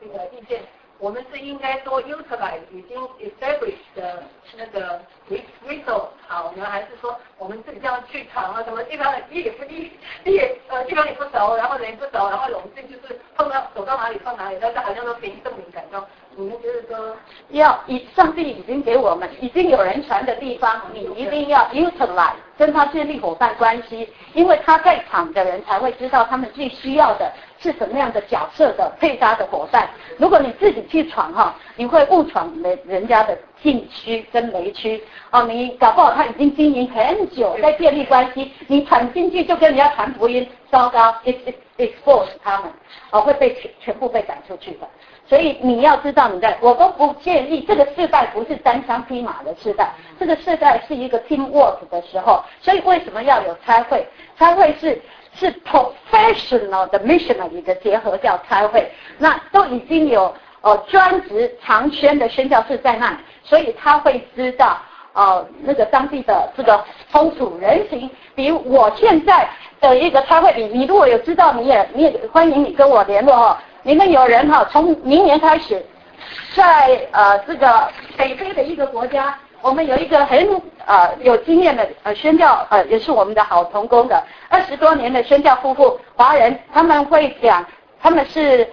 [SPEAKER 5] 这个意见，我们是应该说 utilize 已经 established 的那个 resource 好呢，还是说我们自己这样去闯啊？什么地方地方也不熟，然后人也不熟，然后我们自己就是走到哪里放哪里，但是好像都凭证明感到。你们觉得说，
[SPEAKER 3] 上帝已经给我们，已经有人传的地方，你一定要 utilize， 跟他建立伙伴关系，因为他在场的人才会知道他们最需要的是什么样的角色的配搭的伙伴。如果你自己去闯哈，你会误闯人家的禁区跟雷区哦，你搞不好他已经经营很久，在建立关系，你闯进去就跟人家传福音，糟糕 ，expose 他们哦，会被全部被赶出去的。所以你要知道我都不建议这个世代不是单枪匹马的世代，这个世代是一个 teamwork 的时候。所以为什么要有差会？差会是 professional 的 missionary 的结合叫差会，那都已经有专职长宣的宣教士在那里，所以他会知道那个当地的这个风土人情。比如我现在的一个差会里，你如果有知道，你也欢迎你跟我联络哦。你们有人从明年开始，在这个北非的一个国家，我们有一个很有经验的宣教也是我们的好同工的20多年的宣教夫妇，华人，他们会讲，他们是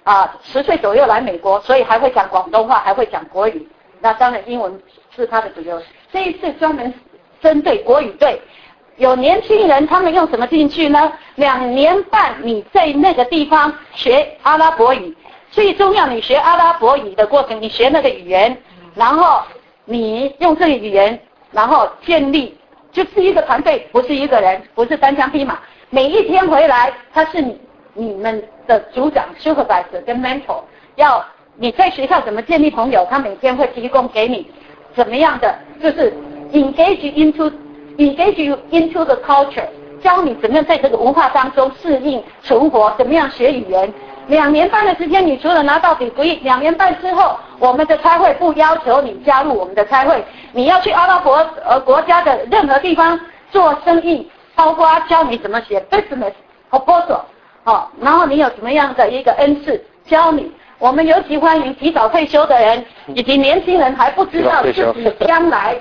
[SPEAKER 3] 10岁左右来美国，所以还会讲广东话，还会讲国语。那当然英文是他的主流。这一次专门针对国语队。有年轻人，他们用什么进去呢？2年半你在那个地方学阿拉伯语，最重要你学阿拉伯语的过程，你学那个语言，然后你用这个语言，然后建立，就是一个团队，不是一个人，不是单枪匹马。每一天回来，他是你们的组长 supervisor 跟 mentor， 要你在学校怎么建立朋友，他每天会提供给你怎么样的，就是 engage you into the culture， 教你怎么样在这个文化当中适应存活，怎么样学语言。2年半的时间，你除了拿到degree，2年半之后，我们的差会不要求你加入我们的差会，你要去阿拉伯国家的任何地方做生意，包括教你怎么写 business proposal， 然后你有什么样的一个恩赐，教你。我们尤其欢迎提早退休的人，以及年轻人还不知道自己将来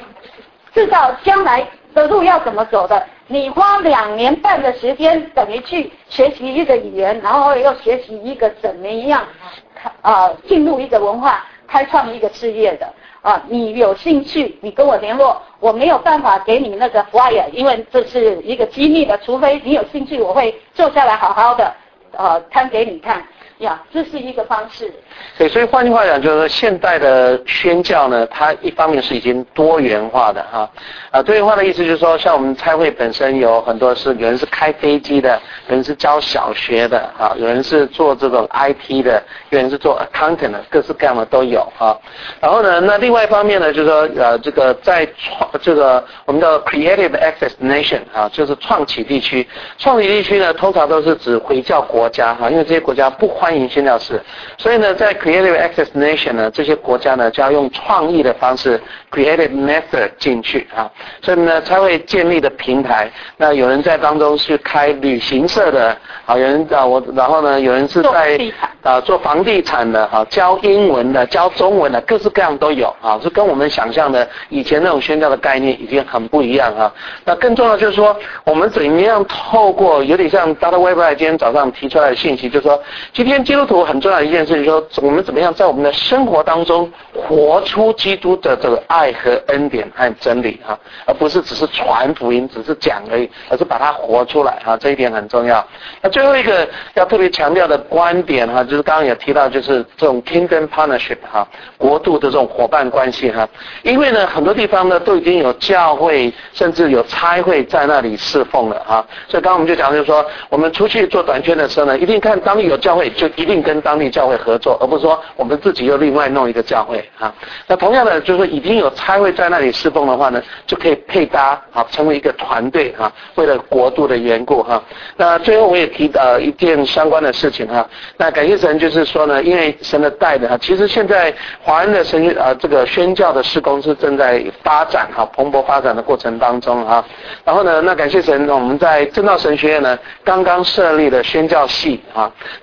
[SPEAKER 3] 的路要怎么走的，你花2年半的时间，等于去学习一个语言，然后又学习一个怎么样进入一个文化，开创一个事业的你有兴趣，你跟我联络，我没有办法给你那个 flyer， 因为这是一个机密的，除非你有兴趣，我会坐下来好好的摊给你看。这是一个方式。
[SPEAKER 2] 对，所以换句话讲，就是说现代的宣教呢，它一方面是已经多元化的多元化的意思就是说，像我们差会本身有很多有人是开飞机的，有人是教小学的有人是做这种 IT 的，有人是做 accountant 的，各式各样的都有然后呢，那另外一方面呢，就是说这个在这个我们的 Creative Access Nation 就是创启地区。创启地区呢，通常都是指回教国家因为这些国家不欢迎宣教士，所以呢，在 Creative Access Nation 呢，这些国家呢就要用创意的方式 Creative Method 进去所以呢才会建立的平台。那有人在当中是开旅行社的有人然后呢有人是在做房地产的教英文的，教中文的，各式各样都有是跟我们想象的以前那种宣教的概念已经很不一样那更重要就是说，我们怎么样透过有点像 Dr. Weber 今天早上提出来的信息，就是说今天基督徒很重要的一件事，就是说我们怎么样在我们的生活当中活出基督的这个爱和恩典和真理而不是只是传福音，只是讲而已，而是把它活出来这一点很重要。那最后一个要特别强调的观点就是刚刚也提到，就是这种 Kingdom Partnership 国度的这种伙伴关系因为呢很多地方呢都已经有教会甚至有差会在那里侍奉了所以刚刚我们就讲，就是说我们出去做短宣的时候呢，一定看当地有教会就一定跟当地教会合作，而不是说我们自己又另外弄一个教会那同样的就是说已经有差会在那里侍奉的话呢，就可以配搭成为一个团队为了国度的缘故那最后我也提一件相关的事情那感谢神，就是说呢，因为神的带的其实现在华人的这个宣教的事工是正在发展蓬勃发展的过程当中然后呢，那感谢神，我们在正道神学院呢刚刚设立了宣教系那我们最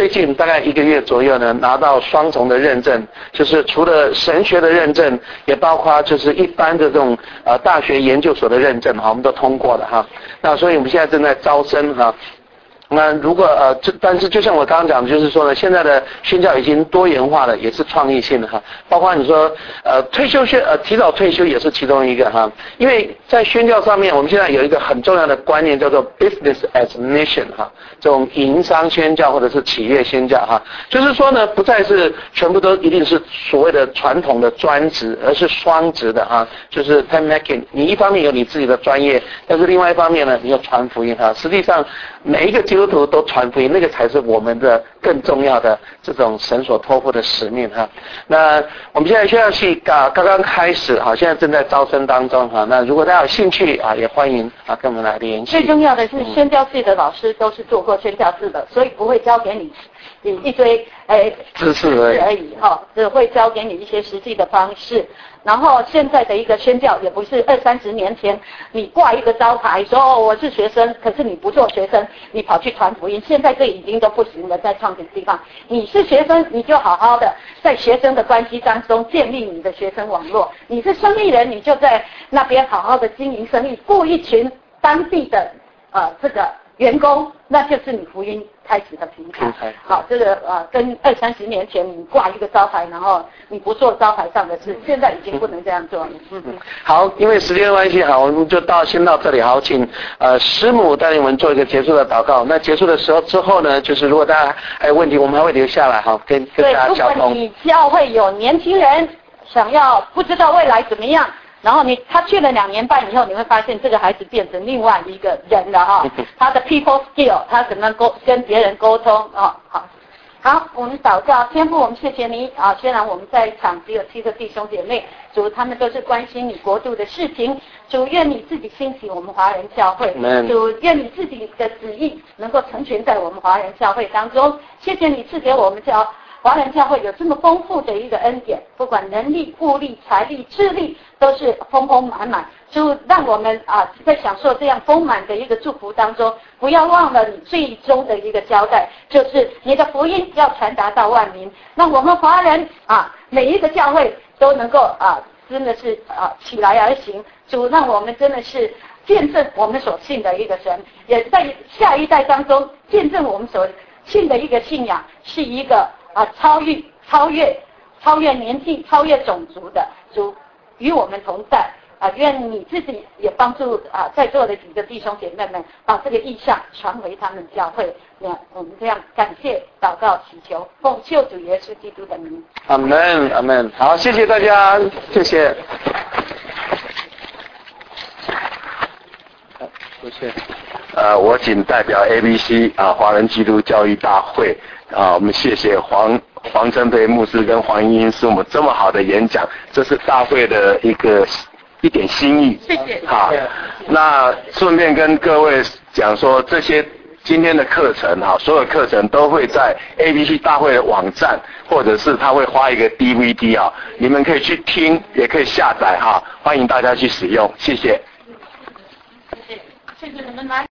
[SPEAKER 2] 最近大概1个月左右呢，拿到双重的认证，就是除了神学的认证，也包括就是一般的这种大学研究所的认证哈，我们都通过了哈。那所以我们现在正在招生哈。那如果但是就像我刚刚讲的，就是说呢，现在的宣教已经多元化了，也是创意性的哈。包括你说提早退休也是其中一个哈。因为在宣教上面，我们现在有一个很重要的观念叫做 business as mission 哈，这种营商宣教或者是企业宣教哈，就是说呢，不再是全部都一定是所谓的传统的专职，而是双职的哈，就是 time making， 你一方面有你自己的专业，但是另外一方面呢，你有传福音哈。实际上每一个基督徒都传福音，那个才是我们的更重要的这种神所托付的使命哈。那我们现在宣教系刚刚开始哈，现在正在招生当中哈。那如果大家有兴趣啊，也欢迎啊跟我们来联系。
[SPEAKER 3] 最重要的是宣教系的老师都是做过宣教士的，所以不会教给你一堆
[SPEAKER 2] 知识而已
[SPEAKER 3] 哈，只会教给你一些实际的方式。然后现在的一个宣教也不是20-30年前你挂一个招牌说哦我是学生，可是你不做学生，你跑去传福音，现在这已经都不行了。在创建地方，你是学生，你就好好的在学生的关系当中建立你的学生网络；你是生意人，你就在那边好好的经营生意，雇一群当地的这个员工，那就是你福音开始的平台。好，这个跟20-30年前你挂一个招牌，然后你不做招牌上的事，现在已经不能这样做了。
[SPEAKER 2] 好，因为时间关系，好，我们就先到这里。好，请师母带领我们做一个结束的祷告。那结束的时候之后呢，就是如果大家还有问题，我们还会留下来，好，跟大家交通。
[SPEAKER 3] 如果你教会有年轻人想要不知道未来怎么样，然后他去了2年半以后，你会发现这个孩子变成另外一个人了哈。他的 people skill， 他怎么跟别人沟通啊？好，我们祷告，天父，我们谢谢你啊！虽然我们在场只有7个弟兄姐妹，主他们都是关心你国度的事情，主愿你自己兴起我们华人教会，主愿你自己的旨意能够成全在我们华人教会当中。谢谢你赐给我们华人教会有这么丰富的一个恩典，不管人力、物力、财力、智力，都是丰丰满满。就让我们在享受这样丰满的一个祝福当中，不要忘了你最终的一个交代，就是你的福音要传达到万民。让我们华人每一个教会都能够真的是起来而行。主让我们真的是见证我们所信的一个神，也在下一代当中见证我们所信的一个信仰是一个超越年纪、超越种族的。主与我们同在愿你自己也帮助在座的几个弟兄姐妹们把这个意向传回他们教会。我们这样感谢、祷告、祈求，奉救主耶稣基督的名。
[SPEAKER 2] 阿们，阿们。好，谢谢大家，谢谢。谢谢。
[SPEAKER 1] 我仅代表 ABC 华人基督教育大会我们谢谢黄承培牧师跟黄英师母这么好的演讲，这是大会的一点心意。
[SPEAKER 3] 谢谢。
[SPEAKER 1] 好，那顺便跟各位讲说，这些今天的课程所有课程都会在 ABC 大会的网站，或者是他会发一个 DVD 你们可以去听，也可以下载欢迎大家去使用，谢谢。
[SPEAKER 3] 谢谢你们来。